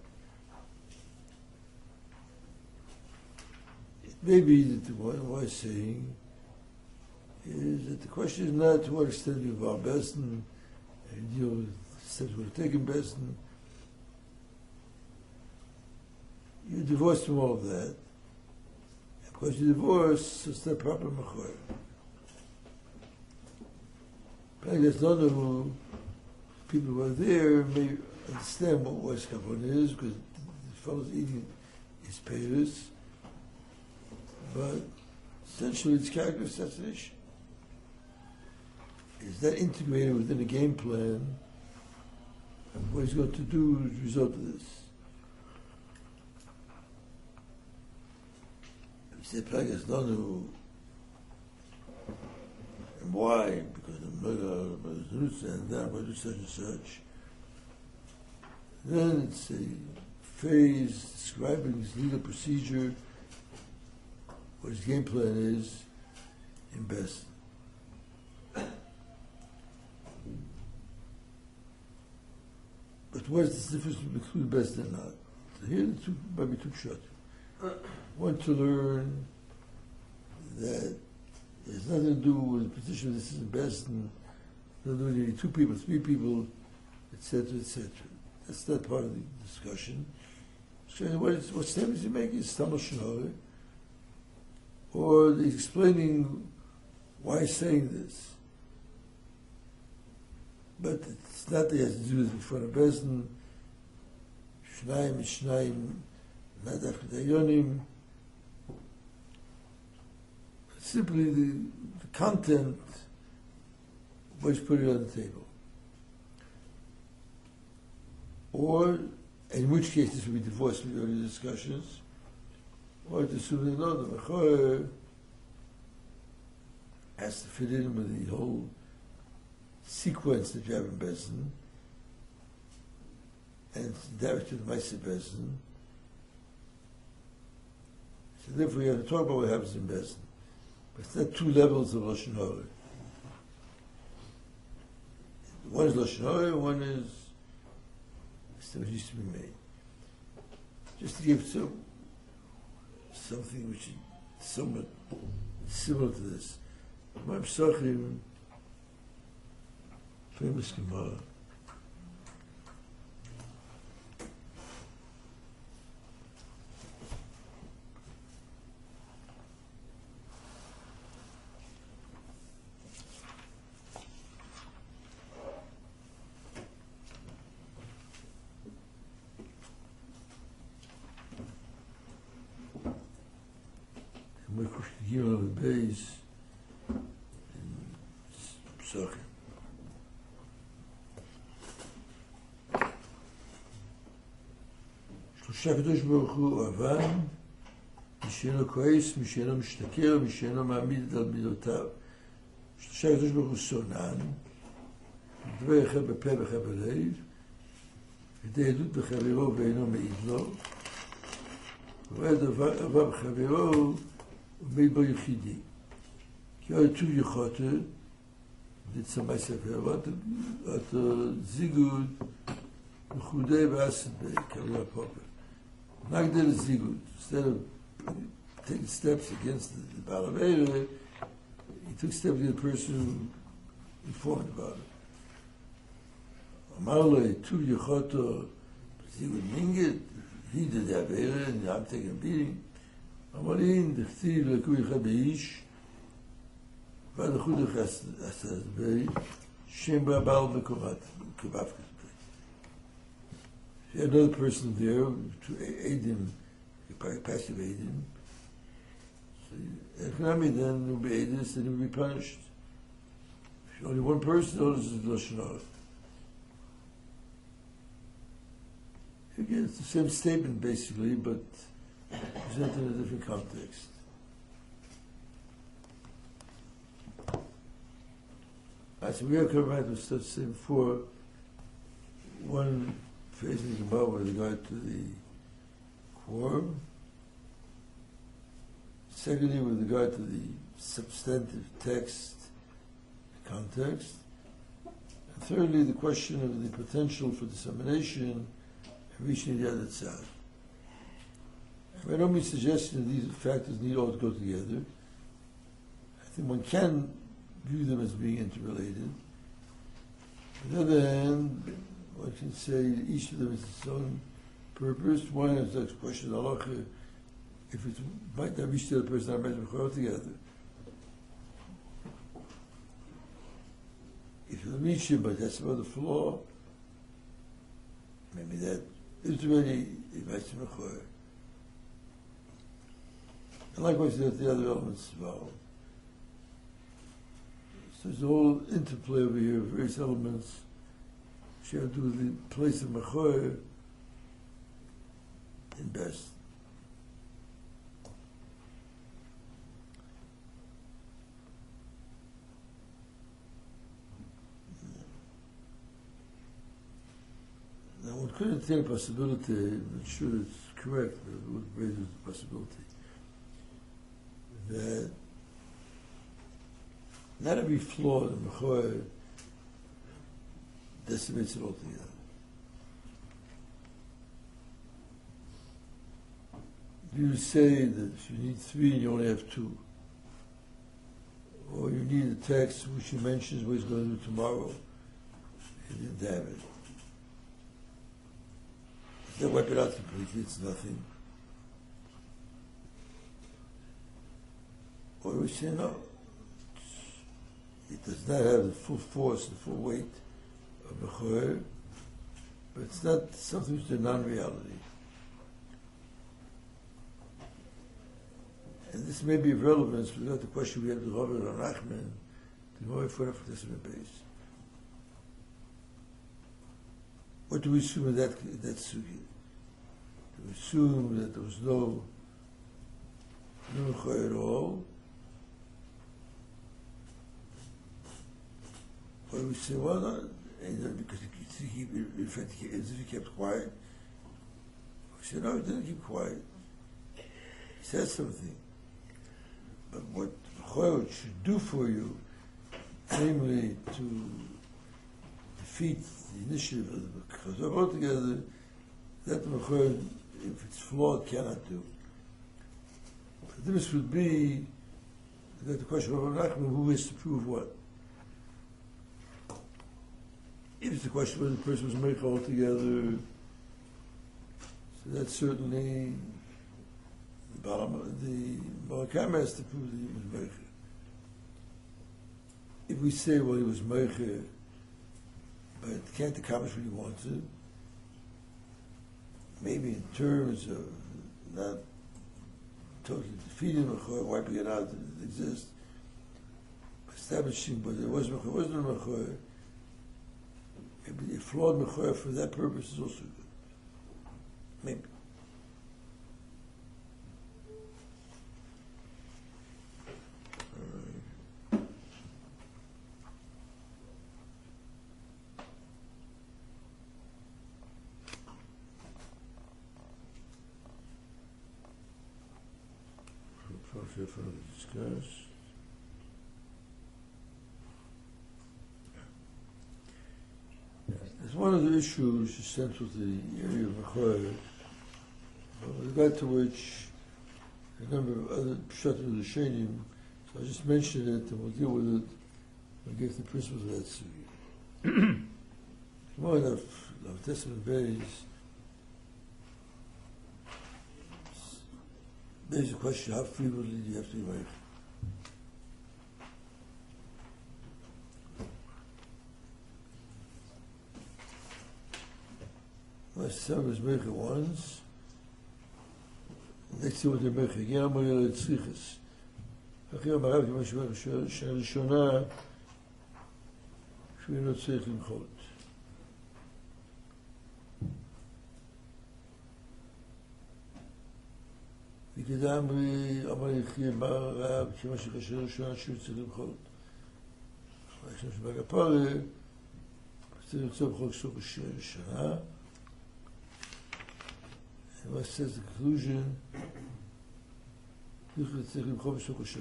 Speaker 1: It may be that what I was saying is that the question is not to what extent you involve Bezdin and deal with steps we're taking Bezdin. You're divorced from all of that. And because you're divorced, so it's not proper Mechoy. Probably there's none who people who are there may understand what was Kavon is, because the fellow's eating his payers, but essentially it's character assassination. Is that integrated within a game plan of what he's going to do as a result of this? If you say Plague is none who, and why? Because the roots and that, but do such and such. Then it's a phrase describing his legal procedure, what his game plan is, in best. But what is the difference between best and not? So here the two might be too short. One to learn that it has nothing to do with the position of this is best, and nothing to do with 2 people, 3 people, etc., etc. That's not part of the discussion. So what statements he making is Tamal Shnoi, or he's explaining why he's saying this. But it's not that he has to do this in front of Bezdin. Shnayim is Shnayim, not after Dayonim. Simply the content, what he's putting on the table. Or, in which case this would be divorced from the earlier discussions, or to assume that no, the Mechoyer has to fit in with the whole sequence that you have in Bezdin, and it's direct to the Maaseh Bezdin. So therefore you have to talk about what happens in Bezdin. But it's not 2 levels of Lashon Hara. One is Lashon Hara, one is something used to be made. Just to give something which is somewhat similar to this. Ma'am Psachim, famous Gemara. Here on the base in Psachim. שלושה הקדוש ברוך הוא אבן, מי שאינו כועס, מי שאינו משתכר, מי שאינו מעמיד על מידותיו. שלושה הקדוש ברוך הוא שונן, מדבר אחד בפה ואחד בלב, ידי עדות בחברו ואינו מעיד לו, רואה דבר בחברו ומעיד בו יחידי. כי עוד טוב יחותה, לצמאי ספר, ואתה זיגוד מחודי ועשת בקריירה פופר. Nagdel Zigud, instead of taking steps against the Balavera, he took steps against the person who informed about it. Amarle, Tuv Yechoto, Zigud Minget, he did the Avera, and I'm taking a beating. Amarin, the Chtiv, Leku Yechad Beish, Vadachud Yechad Beish, Shem Babal Bekorat, Kebavkas. If you had another person there to aid him, passive aid him, so economy then will be aided, then he will be punished. If only one person notices the Lashon Hara. Again, it's the same statement basically, but presented in a different context. So we are coming back to start saying before, one facing the Gemara with regard to the quorum. Secondly, with regard to the substantive text, context. And thirdly, the question of the potential for dissemination and reaching the other side. I don't mean suggesting that these factors need all to go together. I think one can view them as being interrelated. On the other hand, one can say each of them is its own purpose. One is the question of halacha, if it might not reach the other person, I might have together. If you reach him, but that's about the flaw, maybe that is really invites him a. And likewise, there's the other elements as well. So there's a whole interplay over here of various elements which have to do with the place of Mechoyer in best. Now, one could entertain a possibility, I'm not sure it's correct, but it would raise the possibility that not every flaw in the Mechoyer decimates it altogether. You say that if you need 3 and you only have 2, or you need a text which he mentions what he's going to do tomorrow, you didn't have it. If they wipe it out completely, it's nothing. Or we say no, it does not have the full force, the full weight of Mechoyer, but it's not something which is a non-reality. And this may be of relevance without the question we had with Robert and Nachman, the Gemara for this base. What do we assume in that sugi? Do we assume that there was no Mechoyer at all? Or we say, well, no, because as if he kept quiet. We say, no, he didn't keep quiet. He said something. But what Mechoyer should do for you, namely to defeat the initiative of the Chazak altogether, that the Mechor, if it's flawed, cannot do. The difference would be that the question of Rabbi Nachman, who is to prove what? If it's the question whether the person was Meicha altogether, so that's certainly the Malakam has to prove that he was Meicha. If we say, well, he was Meicha, but can't accomplish what he wanted, maybe in terms of not totally defeating Mechor, wiping it out, that it exists, establishing, but it was Mechor, it wasn't a Mechor, maybe a flawed Mechor for that purpose is also good. Maybe. Further discuss. It's one of the issues central to the area of Mechor, with regard to which a number of other Pshat of the Shenim, so I just mentioned it and we'll deal with it when we get to the principles of that sugi. More enough, Testament base. There's a question, how frequently do you have to be Meicha? Well, some is Meicha once, next year what they're Meicha again, I'm going to let Tzrichas. אחרי המרב, כמו שאומר, שהראשונה, שהוא אינו צריך למחות. וכדאמרי, אמר יחיה הרב, כמו שחשב ראשונה שהוא צריך למחות. יש לנו שבא כפרה, צריך למצוא בכל סוף ראשונה. And what says the conclusion, צריך למחות בסוף ראשונה.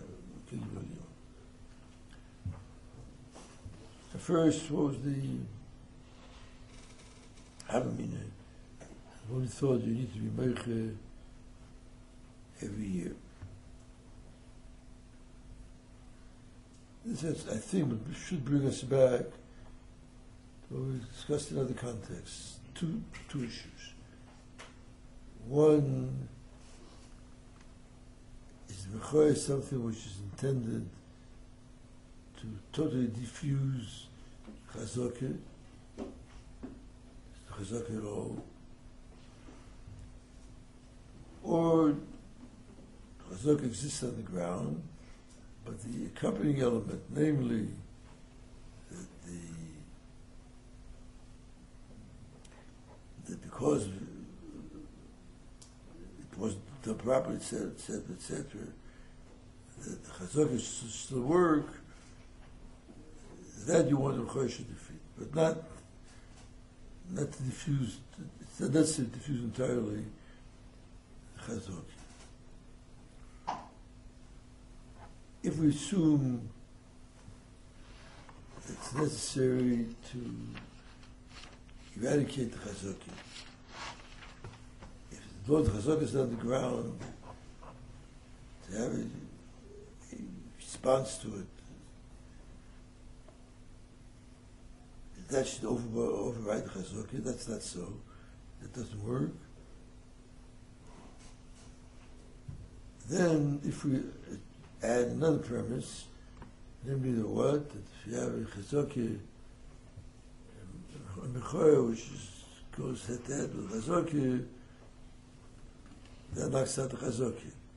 Speaker 1: The first was the Havamina. When we thought you need to be Meicha every year. This, I think, should bring us back to what we discussed in other contexts. Two issues. One is Mechor is something which is intended to totally diffuse Chazakah, Chazakah at all, or Chazakah exists on the ground, but the accompanying element, namely that because it was done properly, etc., that the Chazakah should still work, that you want the Mechor should defeat, but not to diffuse. It's not necessary to diffuse entirely Chazakah. If we assume it's necessary to eradicate the Chazakah, if the Chazakah is on the ground, to have a response to it, that should override the Chazakah. That's not so. That doesn't work. Then, if we add another premise, namely the what? That if you have a Chazakah, a Mechor, which goes head to head with Chazakah, that knocks out the Chazakah.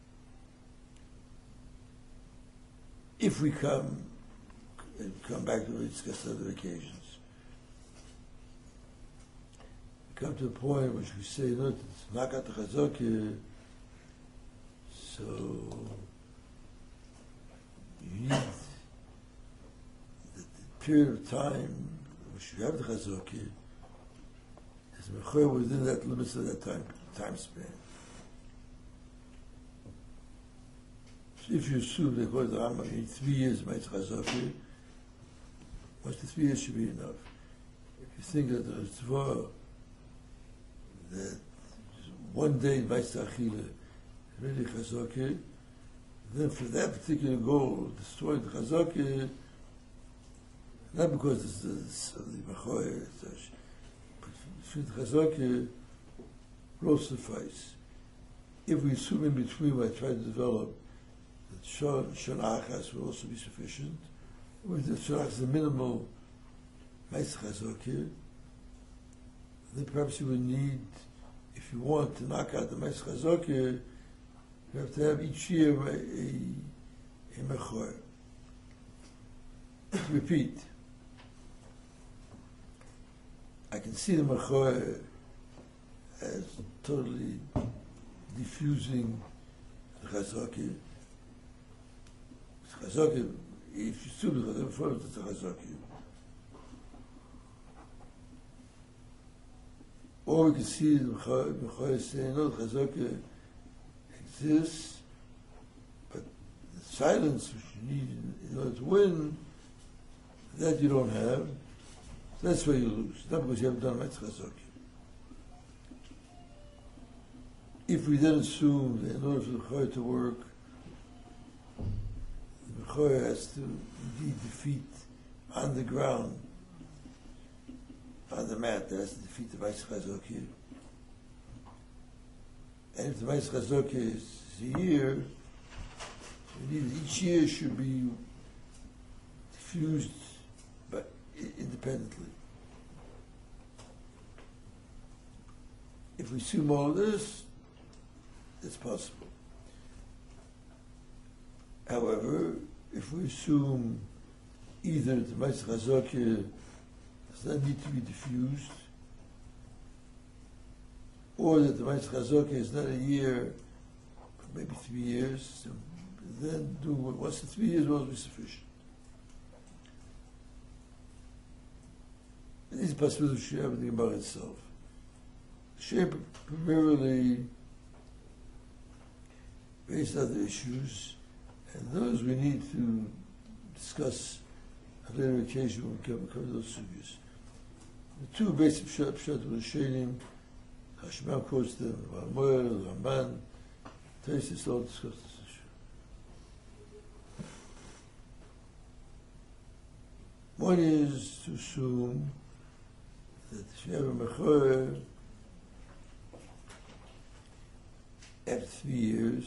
Speaker 1: If we come back to what we discussed on other occasions, we come to a point which we say, no, to knock out the Chazakah, so you need the period of time which you have the Chazakah is Mechor within that limits of that time span. So if you assume that according to the Rambam, you need 3 years to make Chazakah, once the 3 years should be enough. if you think that the tzvah, that one day Meister Achila is really chazakah, then for that particular goal, destroy the chazakah, not because it's the machoy, but for the chazakah will suffice. If we assume in between what I try to develop, that Shana Achas will also be sufficient, or if the Shana is the minimal Meister Chazakah, then perhaps you would need, if you want to knock out the Meister Chazakah, you have to have each year a mechor. Repeat. I can see the mechor as totally diffusing the Chazakah. Chazakah, if you still do the Chazakah, it's a Chazakah. Or we can see the Mechor saying, no, the Chazakah exists, but the silence which you need in order to win, that you don't have. That's where you lose, not because you haven't done Metz Chazakah. If we then assume that in order for the Mechor to work, the Mechor has to indeed defeat on the ground, on the mat, that has to defeat the Meister Chazakah. And if the Meister Chazakah is a year, each year should be diffused but independently. If we assume all of this, it's possible. However, if we assume either the Meister Chazakah does not need to be diffused, or that the Meister Chazakah is not a year, but maybe 3 years, so then do once the 3 years will be sufficient. And these possibilities should have in the Gemara itself. Share primarily raised other issues, and those we need to discuss on a later occasion when we cover those sugyas. The two basic pshat were Shenim, Hashemam quotes them, Ramoel, Ramban, Taisis all discuss this issue. One is to assume that if you have a Mechor after 3 years,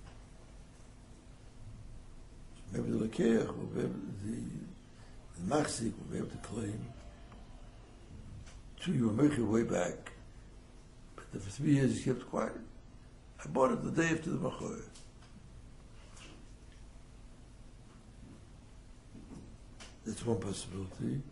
Speaker 1: maybe the Lekeach will be able, the Machzik will be able to claim to you make your way back. But for 3 years he kept quiet. I bought it the day after the Mechor. That's one possibility.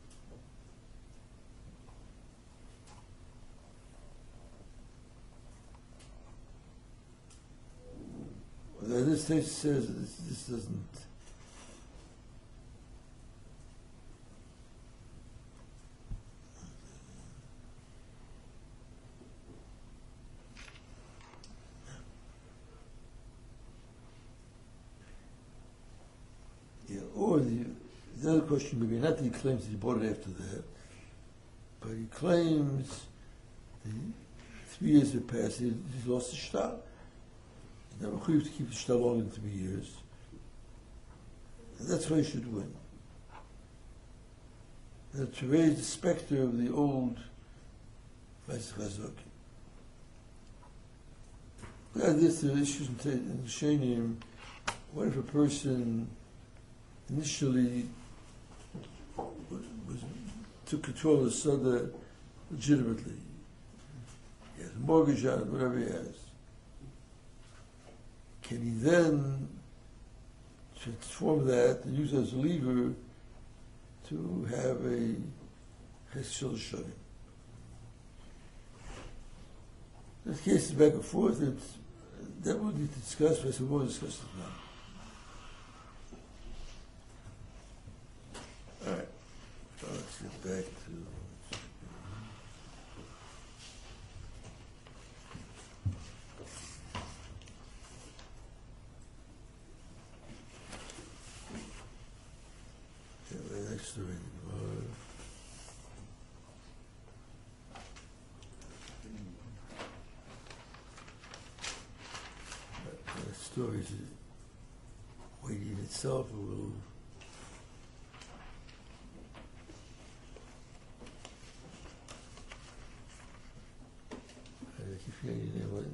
Speaker 1: Well, this text says this doesn't. Yeah, or the other question maybe not that he claims that he bought it after that, but he claims the 3 years have passed, he's lost his shtar. Now we have to keep the shtar longer than 3 years. And that's why he should win. And to raise the specter of the old Meister Chazakah. This the issues in the Shenim. What if a person initially took control of the Sada legitimately? He has a mortgage on it, whatever he has. Can he then transform that and use it as a lever to have a Chesed Shalim? This case is back and forth. That we need to discuss, but we won't discuss it now. All right. So let's get back to. Next story. story is weighty in itself, a little. I keep forgetting your name. What?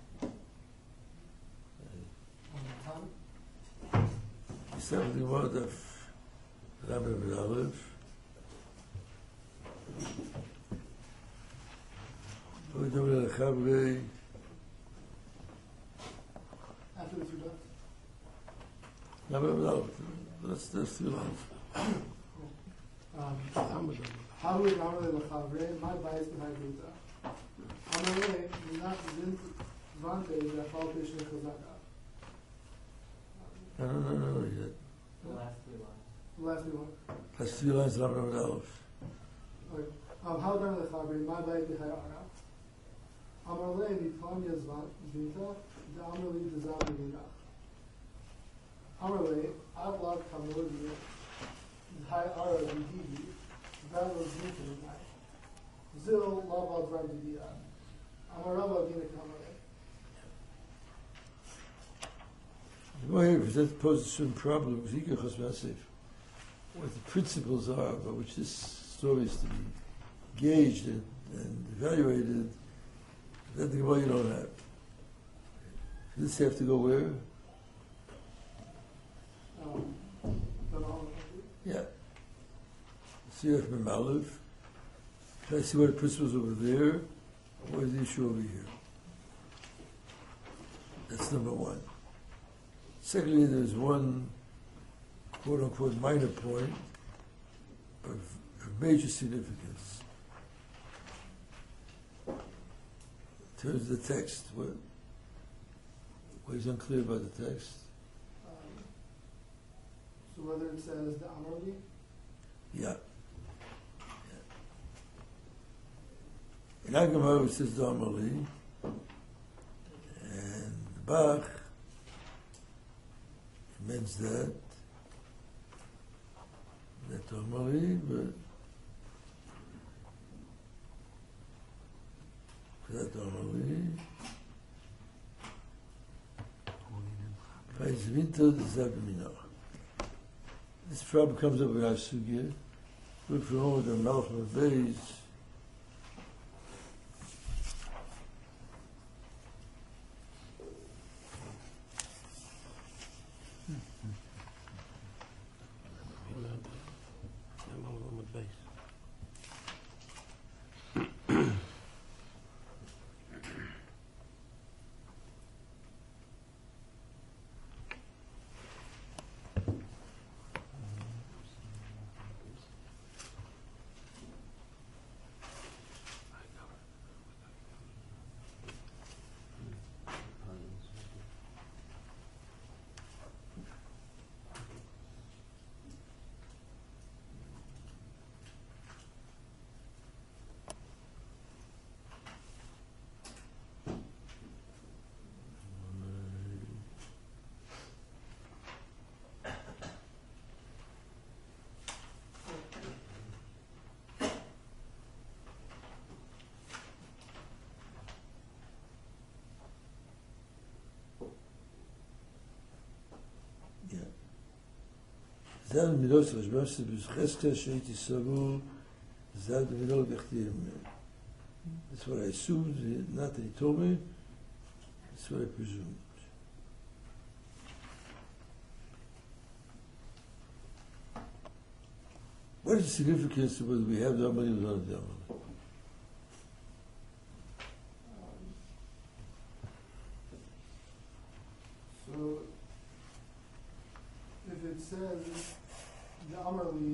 Speaker 1: Start the word of Rabbi Aleph. We do the Chavre.
Speaker 3: After the two dots?
Speaker 1: Rabbi Aleph. That's 3 lines.
Speaker 3: How do we Amar le Chavre? My bias behind Ruta. Amar le not zint vante jafal pishne chazaka.
Speaker 1: No.
Speaker 4: The last 3 lines.
Speaker 3: The last new one.
Speaker 1: That's 3 lines of Rabbi Aleph.
Speaker 3: Okay. How do le Chavre? My bias behind Ara. Amar le mitanya zvinta the Amar le dezam vinach. Amar le avlav kamodi high Ara vididi that was zvinta vinach. Zil lava dram vidia. Amar Rava vina kamale.
Speaker 1: Go ahead, because that poses certain problems what the principles are by which this story is to be gauged and evaluated. That the Gemara you don't have. This have to go where? Yeah. So you have from Aleph. Try to see what the principles over there. What is the issue over here? That's number one. Secondly, there's one quote-unquote minor point of major significance. In terms of the text, what is unclear about the text?
Speaker 3: So whether it says the Amarli?
Speaker 1: Yeah. In Agamar it says the Amarli, and Bach means that Amarli, but that Amarli. This problem comes up with our sugya. Look for all the Malach of Beis. Zad milos rashbas b'cheskel sheiti savu zad milol b'chtim. That's what I assumed. Not that he told me. That's what I presumed. What is the significance of whether we have the Amalei or not the Amalei?
Speaker 3: So if it says the Amarli,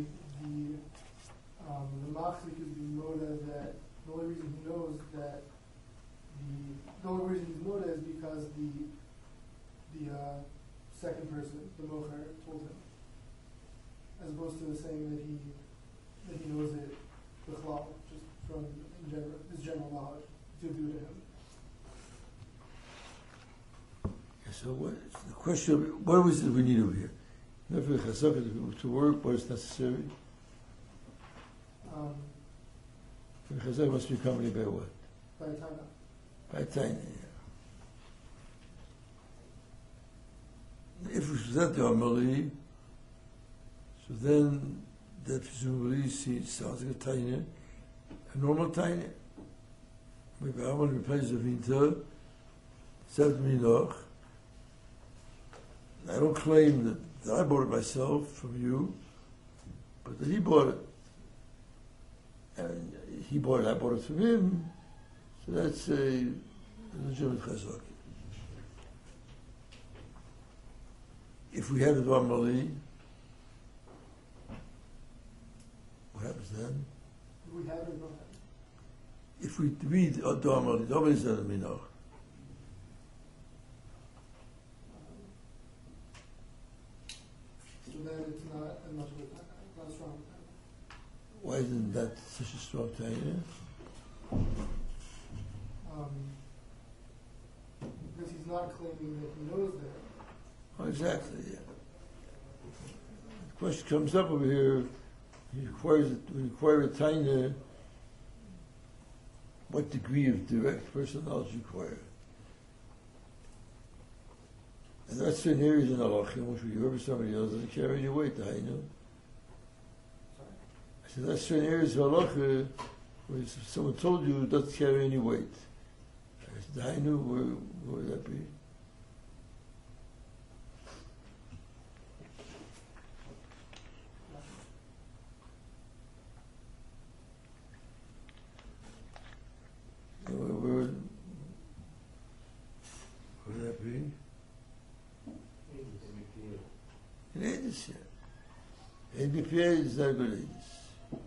Speaker 3: the Machzik is being noted that the only reason he knows that the only reason he's noted is because the second person, the Mocher, told him, as opposed to saying that he knows it b'chlal, just from his general knowledge to do to him.
Speaker 1: So the question, what was it we need over here? Not for the chazaka to work, what is necessary? For the chazaka must be accompanied by what?
Speaker 3: By Taina.
Speaker 1: By Taina, if we present the Amali, so then that presumably sounds like a tiny, a normal tiny. Maybe I want to replace the Vinta, 7 Minoch. I don't claim that I bought it myself from you, but that he bought it. And he bought it, I bought it from him, so that's a legitimate chazak. If we have it normally, what happens then?
Speaker 3: We have it, go ahead.
Speaker 1: If we read normally, nobody says Minoch.
Speaker 3: So then it's not as much of a time, not strong.
Speaker 1: Why isn't that such a strong time?
Speaker 3: Because he's not claiming that he knows that.
Speaker 1: Oh, exactly, yeah. The question comes up over here, we require a taina, what degree of direct personal knowledge you require? And that's certain areas in halacha in which we remember somebody else doesn't carry any weight, taina. I said that's certain areas of halacha where someone told you it doesn't carry any weight. I said, taina, where would that be? Where would that be? In Aedis, yeah. ADPA is not good Aedis.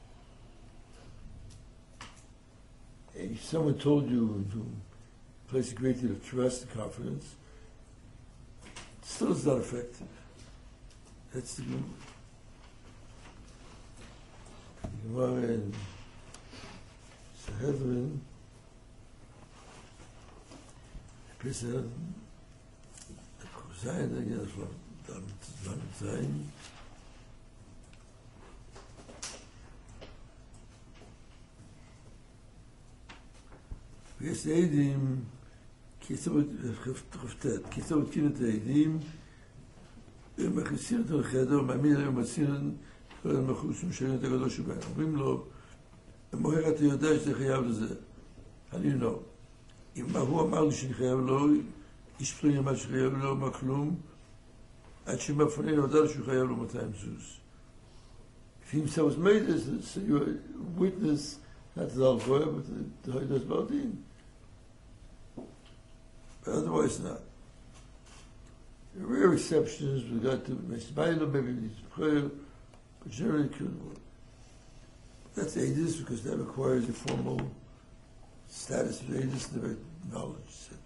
Speaker 1: If someone told you to place a great deal of trust and confidence, it still is not effective. That's the Gemara in Sanhedrin. Pesach, Zayin, again, from Zayin. ויש עדים, כיסאות קינות העדים, הם מכניסים אותו לחדר, מעמיד עליהם מצירים, כל המחוץ ומשלמים את הגדול שבהם. אומרים לו, המוהר אתה יודע שאתה חייב לזה. אני לא. אם מה הוא אמר לי שאני חייב לו, איש פלוני אמר שחייב לו, מה כלום, עד שמפנה נודע לו שהוא חייב לו 200 זוז. If he himself was made as so you're a witness, not the Alcoy, but the Hoidas Baldin. But otherwise not. There are rare exceptions, we got to Mesbailo, maybe needs prayer, but generally couldn't work. That's Aedis because that requires a formal status of Aedis, the knowledge, etc.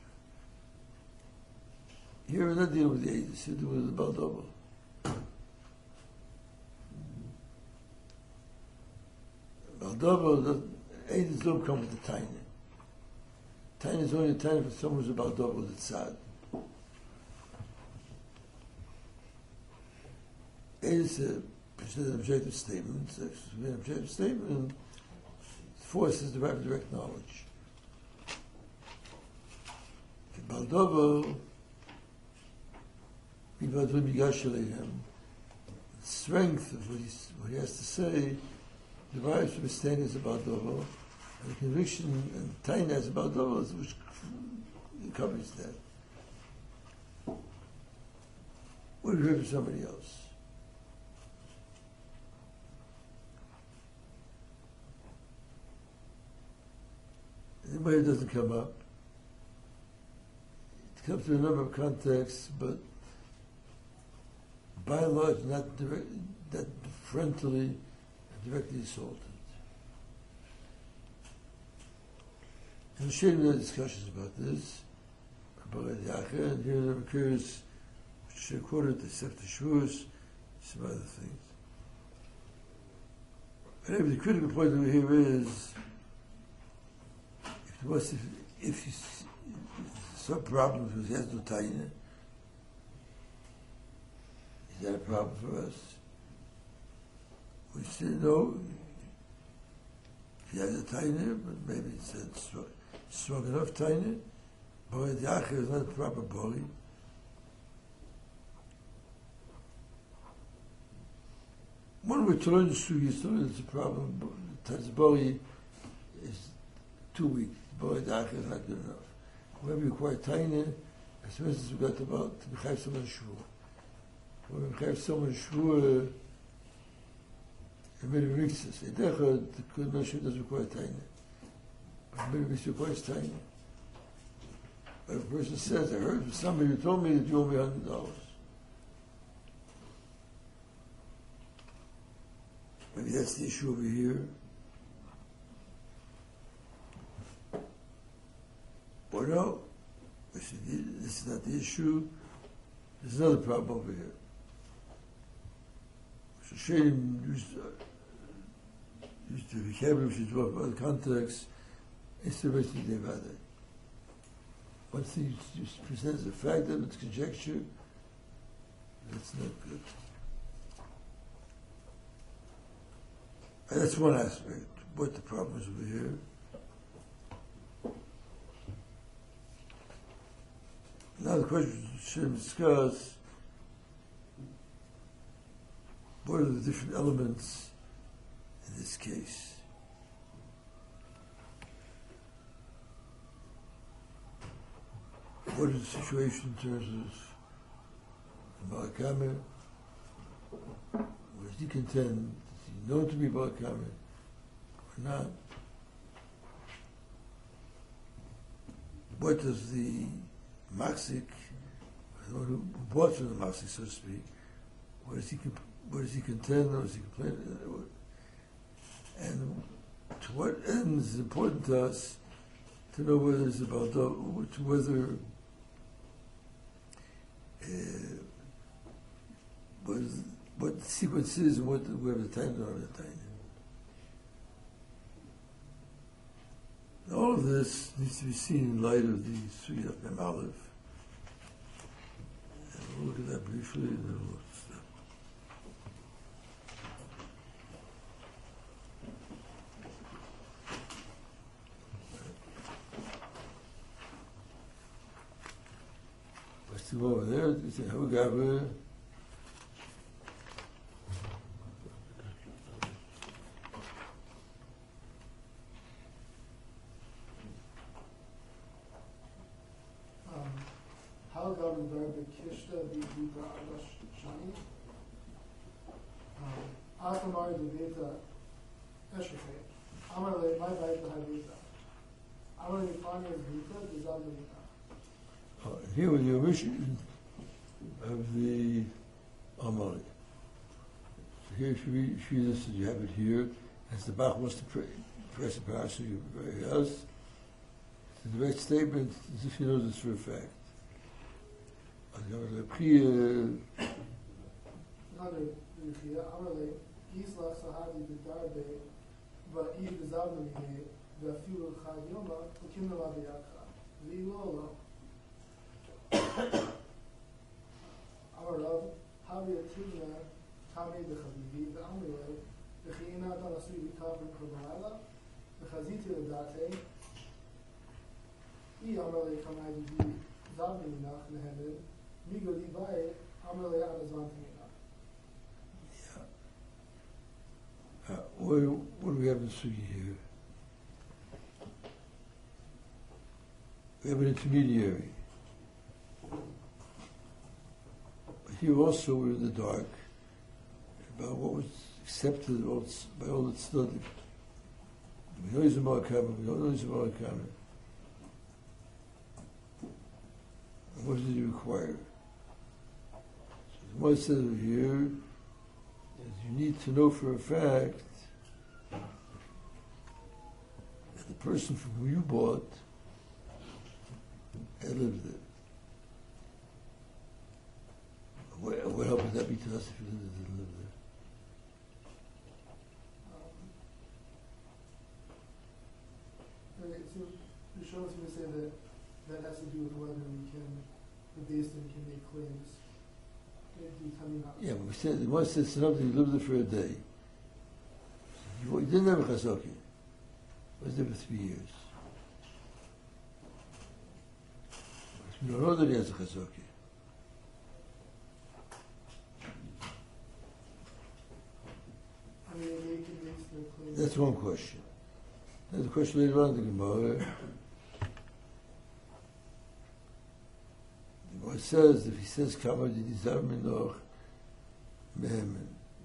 Speaker 1: Here we're not dealing with the Aedis, we're dealing with the Baldobel. Baldobel, Aedis don't come with the Taina. Taina is only a Taina for someone who's a Baldobel that's sad. Aedis presents an objective statement, so it's an objective statement, and forces the direct knowledge. Baldobel, the strength of what he has to say derives from his standards about Baldobel, and the conviction and tainas about Baldobel which covers that. What do you hear from somebody else? Anybody doesn't come up. It comes to a number of contexts, but by and large, not frontally, directly assaulted. And there are discussions about this, about Yacha, and here there occurs, which are quoted, the Sefer Shavuos, some other things. But anyway, the critical point over here is, if you some problems with he has no taina, is that a problem for us? We say no. He has a taina, but maybe it's a strong enough taina. But the Yacha is not a proper body. one way to learn the sugi is to learn it's a problem. Tatzbori is too weak. Bori dach is not good enough. Whenever you're quite tiny, as for instance, we got about to be someone shvur. When we have someone shvur, maybe mixes. The good notion doesn't require tiny. But maybe it's requires tiny. But if a person says, I heard from somebody who told me that you owe me $100. Maybe that's the issue over here. Or no, this is not the issue. There's another problem over here. So Shane used the vocabulary which is what other context. It's the rest of the Devada. One thing just presents a fact that it's conjecture. That's not good. And that's one aspect. What the problem is over here. Now the question should discuss what are the different elements in this case. What is the situation in terms of Balakame? Where does he contend? Is he known to be Balakame or not? What does the Maksik, the one who bought from the Maksik, so to speak, what does he contend, or does he complain? And to what end is it important to us to know whether it's about whether what the sequence is and where the time are the time. All of this needs to be seen in light of the Sugi of Mem Aleph. And we'll look at that briefly and then we'll stop. Let's go over there. It's a Hagabe.
Speaker 3: How governed the Kishta the Vita Arash Shani? Atamar the Vita Eshefe. Amarle, my Vita Havita. Amarle, Fanya's Vita, Dizal Vita.
Speaker 1: Here with the omission of the Amali. So here, if you read this, you have it here, as the Bach wants to press a parasha, you has. It's a direct statement, as if you know this for a fact.
Speaker 3: Another Ruchia, Amarle, Isla Sahadi Bidarbe, but Eve Dizal the few Chayoma, Kimala Biaka, Lilola. Amarav, Havia Tina, Tame the Chabibi, the Amrile, the China Tanasui Kabin Kabala, the Chaziti the Date, E Amarle Kamadi Zabinach Nehemed, Migo Levi, Amarle Anazantina.
Speaker 1: What do we have in Sugi here? We have an intermediary. Here also we're in the dark about what was accepted by all that studied. We know he's a Malakama, we don't know he's a Malakama. And what did he require? So the Gemara says over here is you need to know for a fact that the person from whom you bought had lived there. What help would that be to us if you didn't live there?
Speaker 3: Okay, so the Shul's going to say that has to do with whether the Basin can make claims.
Speaker 1: Yeah, but we said, the one says somebody lived there for a day. You didn't have a chazoki. Was there for 3 years. We don't know that he has a chazoki. one question. There's a question later on in the Gemara. The Gemara says, if he says, Kama didizar minoch mehemen,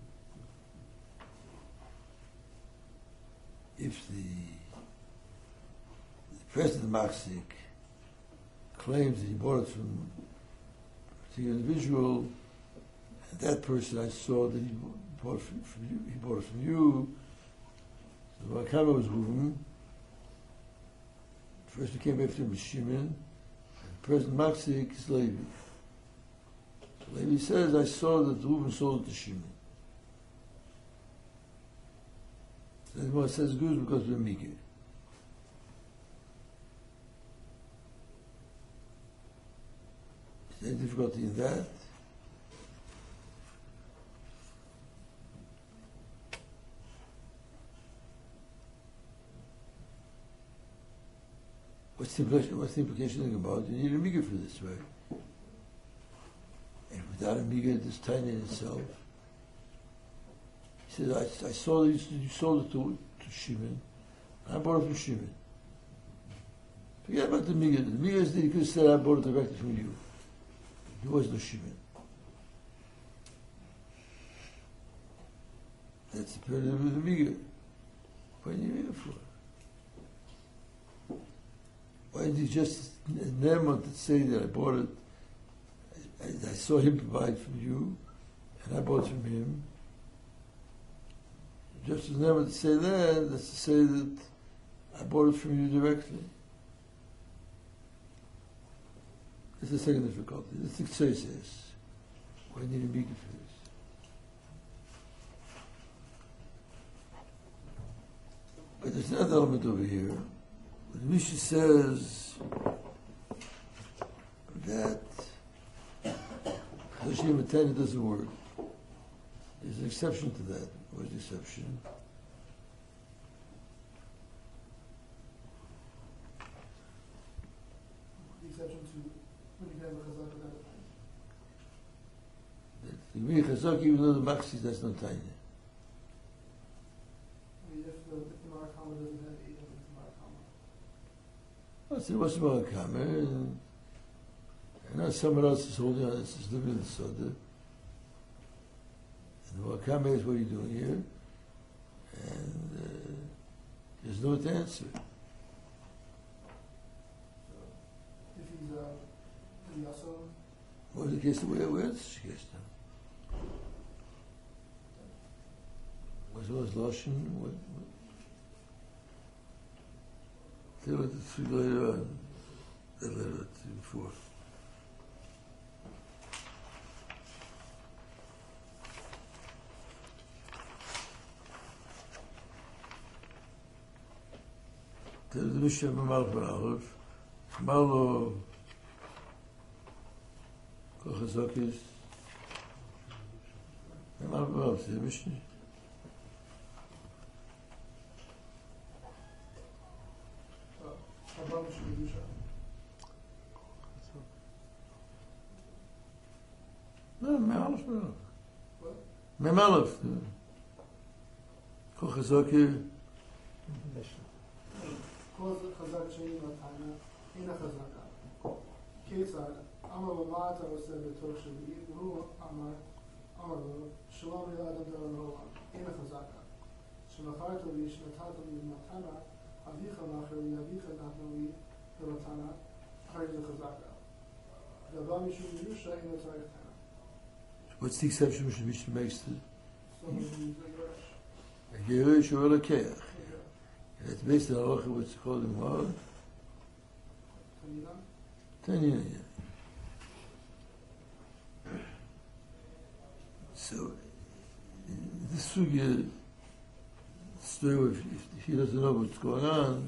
Speaker 1: if the person Machzik claims that he bought it from a particular individual, and that person I saw that he bought it from you, he bought it from you, so the Kama was Reuven, the person who came after him was Shimon, and the person Machzik is Levi. So Levi says, I saw that Reuven sold it to Shimon. So the Gemara says good because we're Mikir. Is there any difficulty in that? What's the implication about? You need a Mikir for this, right? And without a Mikir, this tiny in itself. He says, I saw that you sold it to Shimon. I bought it from Shimon. Forget about the Mikir. The Mikir is that you could have said, I bought it directly from you. There was no Shimon. That's the period of the Mikir. What do you need it for? Why did you just never to say that I bought it? I saw him provide from you, and I bought from him. Just as never to say that, that's to say that I bought it from you directly. That's the second difficulty. The Tzei says, why do you need a Mikir for this? But there's another element over here. The Mishnah says that Chadashim Matanya doesn't work. There's an exception to that. What's the exception?
Speaker 3: The exception to when you have a chazak without a tiny.
Speaker 1: You mean Chazak even though the Maxis, that's not tiny.
Speaker 3: I mean, if the Marakama doesn't have 8, then it's Marakama.
Speaker 1: Well, so what's the Marakama? And now someone else is holding on, this is living in the Soda. And the Marakama is what you're doing here. And there's no answer.
Speaker 3: If he's a Yasson,
Speaker 1: What's the case? Where's the case now? What's Lashon? Tell what the three later on. That letter before. Tell the Mishnah B'malach B'alef. Malo Kochazokis. B'malach B'alef. The Mishnah.
Speaker 3: Abram Shemidusha.
Speaker 1: No, Me'alef B'alef.
Speaker 3: What?
Speaker 1: Me'alef. Kochazokis.
Speaker 3: Cause chazak sheni matana, ina chazaka. Ketzad, Amar Lamata was said the Torah Shavi, Ru Amar, Amaru, Shalom Yadam De'anolam, ina chazaka. Shemacharta li, Shematata li matana, Avicha macher li, Avicha nachna li, Matana, Hari the chazaka. Dabam Yishum Yerusha, ina Tarech Tana.
Speaker 1: What's the exception which the Mishnah makes to
Speaker 3: Someone who's a Yerush.
Speaker 1: a Yerush or a Keach? It's based on halacha, what's called in what? Tanya, yeah. So, this sugya, still, if he doesn't know what's going on,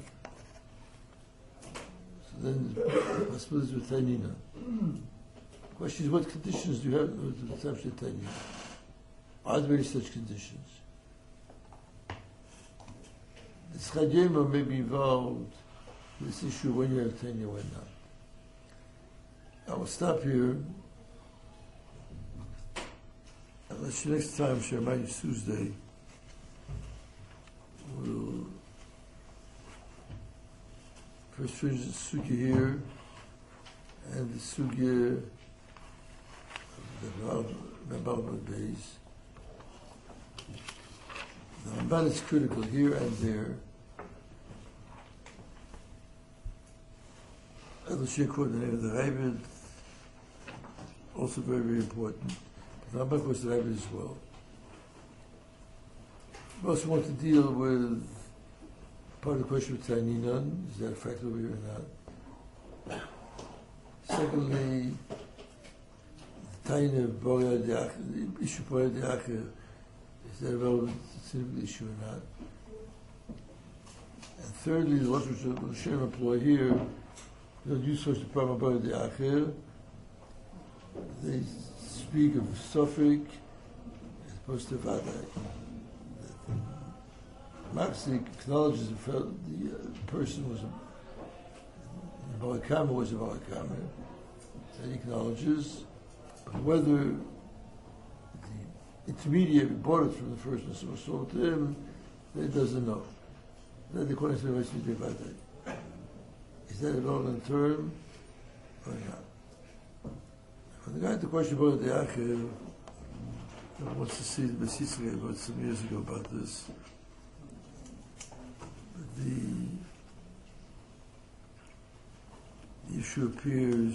Speaker 1: so then the possibility is with Tanina. The question is, what conditions do you have with the exception of Tanina? Are there any such conditions? The Tzchadiyema may be involved in this issue when you have tenure, when not. I will stop here. Unless next time, Shemai Tuesday, we'll first finish the sugya here, and the sugya of the Ramban base. The Ramban is critical here and there. Elushir quote the name of the Rebbe, also very, very important. The Ramban quotes the Rebbe as well. We also want to deal with part of the question of Taininan, is that a fact over here or not? Secondly, the Taina of Boria the issue of Boria De'acher, is that a relevant significant issue or not? And thirdly, the logic of the Shem employ here, they don't use such a problem about the Acher. They speak of suffix as opposed to Vadai. Maxik acknowledges the person was a Balakama was a Balakama. That he acknowledges, but whether the intermediary bought it from the person who sold to him, that doesn't know. That according to the rest of the Vadai. Is that a relevant term or not? When the guy had the question about the Acher, wants to see the Besisra about some years ago about this. But the issue appears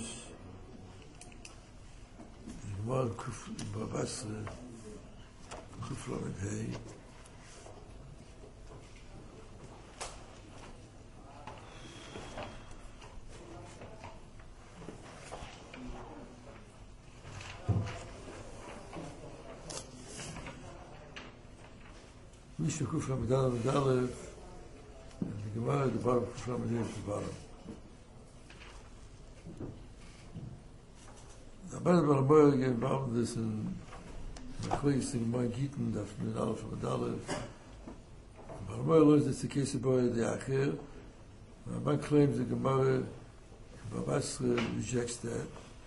Speaker 1: in Gemara Bava Basra, Kuf Lamed Hey. Mishnah Kuf Lamed Aleph, and the Gemara at the bottom, Kuf Lamed Hey at the bottom. The Abban Balamor get involved in this in the Klais in Gemara Gittin, after the Aleph Lamed Aleph. Balamor learns it's the case of Boria De'acher. The Abban claims the Gemara Bava Basra rejects that.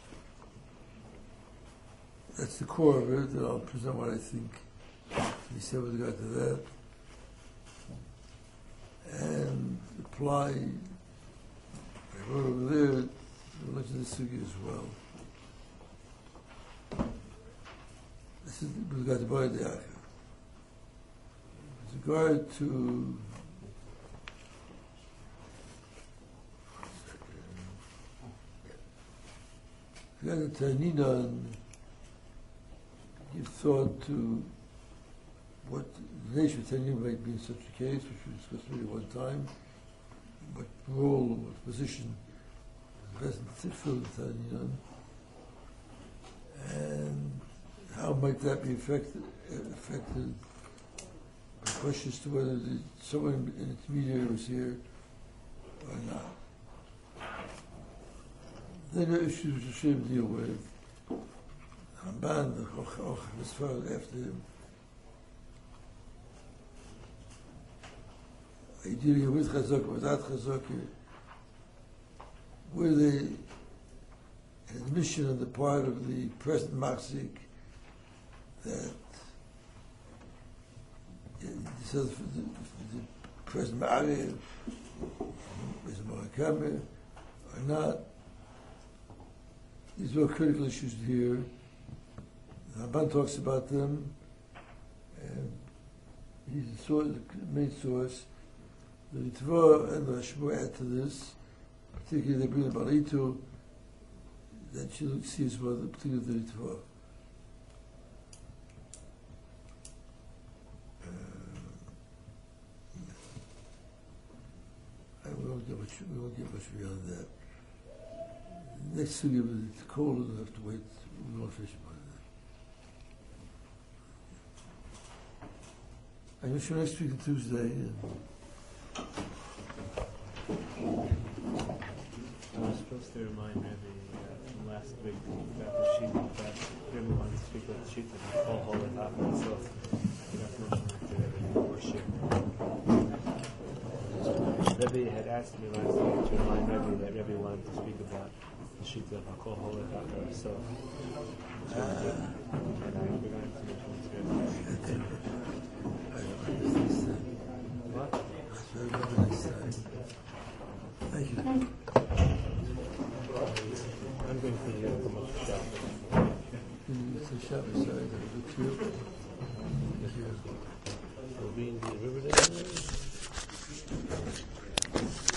Speaker 1: That's the core of it, and I'll present what I think he said with regard to that, and apply, I wrote over there, the religion of the Sugi as well. This is with regard to Boria De'acher. With regard to Taininan, give thought to what the nature of Taininan might be in such a case, which we discussed maybe one time, what role, what position the resident fill in Taininan, and how might that be affected by questions to whether someone in intermediary was here or not. Then the issues which Hashem deal with, Ramban, the Choch, as far after him, are you dealing with Chazaka, without Chazaka? Were they an admission on the part of the present Machzik that the present Ma'ariv is a Morakame or not? These are critical issues here. The Ramban talks about them, and he's the main source. The Ritva and the Rashba add to this, particularly they bring the Baritu, that you see as well, particularly the Ritva. We won't get much beyond that. Next thing it's cold and have to wait. We won't finish about that. I wish you next week on Tuesday.
Speaker 5: I was supposed to remind Rebbe from last week about the sheet that Rebbe wanted to speak about the sheet that all holy happened, so I got mentioned to Rebbe worship. Rebbe had asked me last week to remind Rebbe that Rebbe wanted to speak about the sheet of Hakol Holy Haker, so and I forgot to mention it to Rebbe. What?
Speaker 1: Thank you.
Speaker 5: I'm going to hear how much shop.
Speaker 1: It's a Shabbos, sorry, good for you. Thank you.
Speaker 5: Will be in the Riverdale area?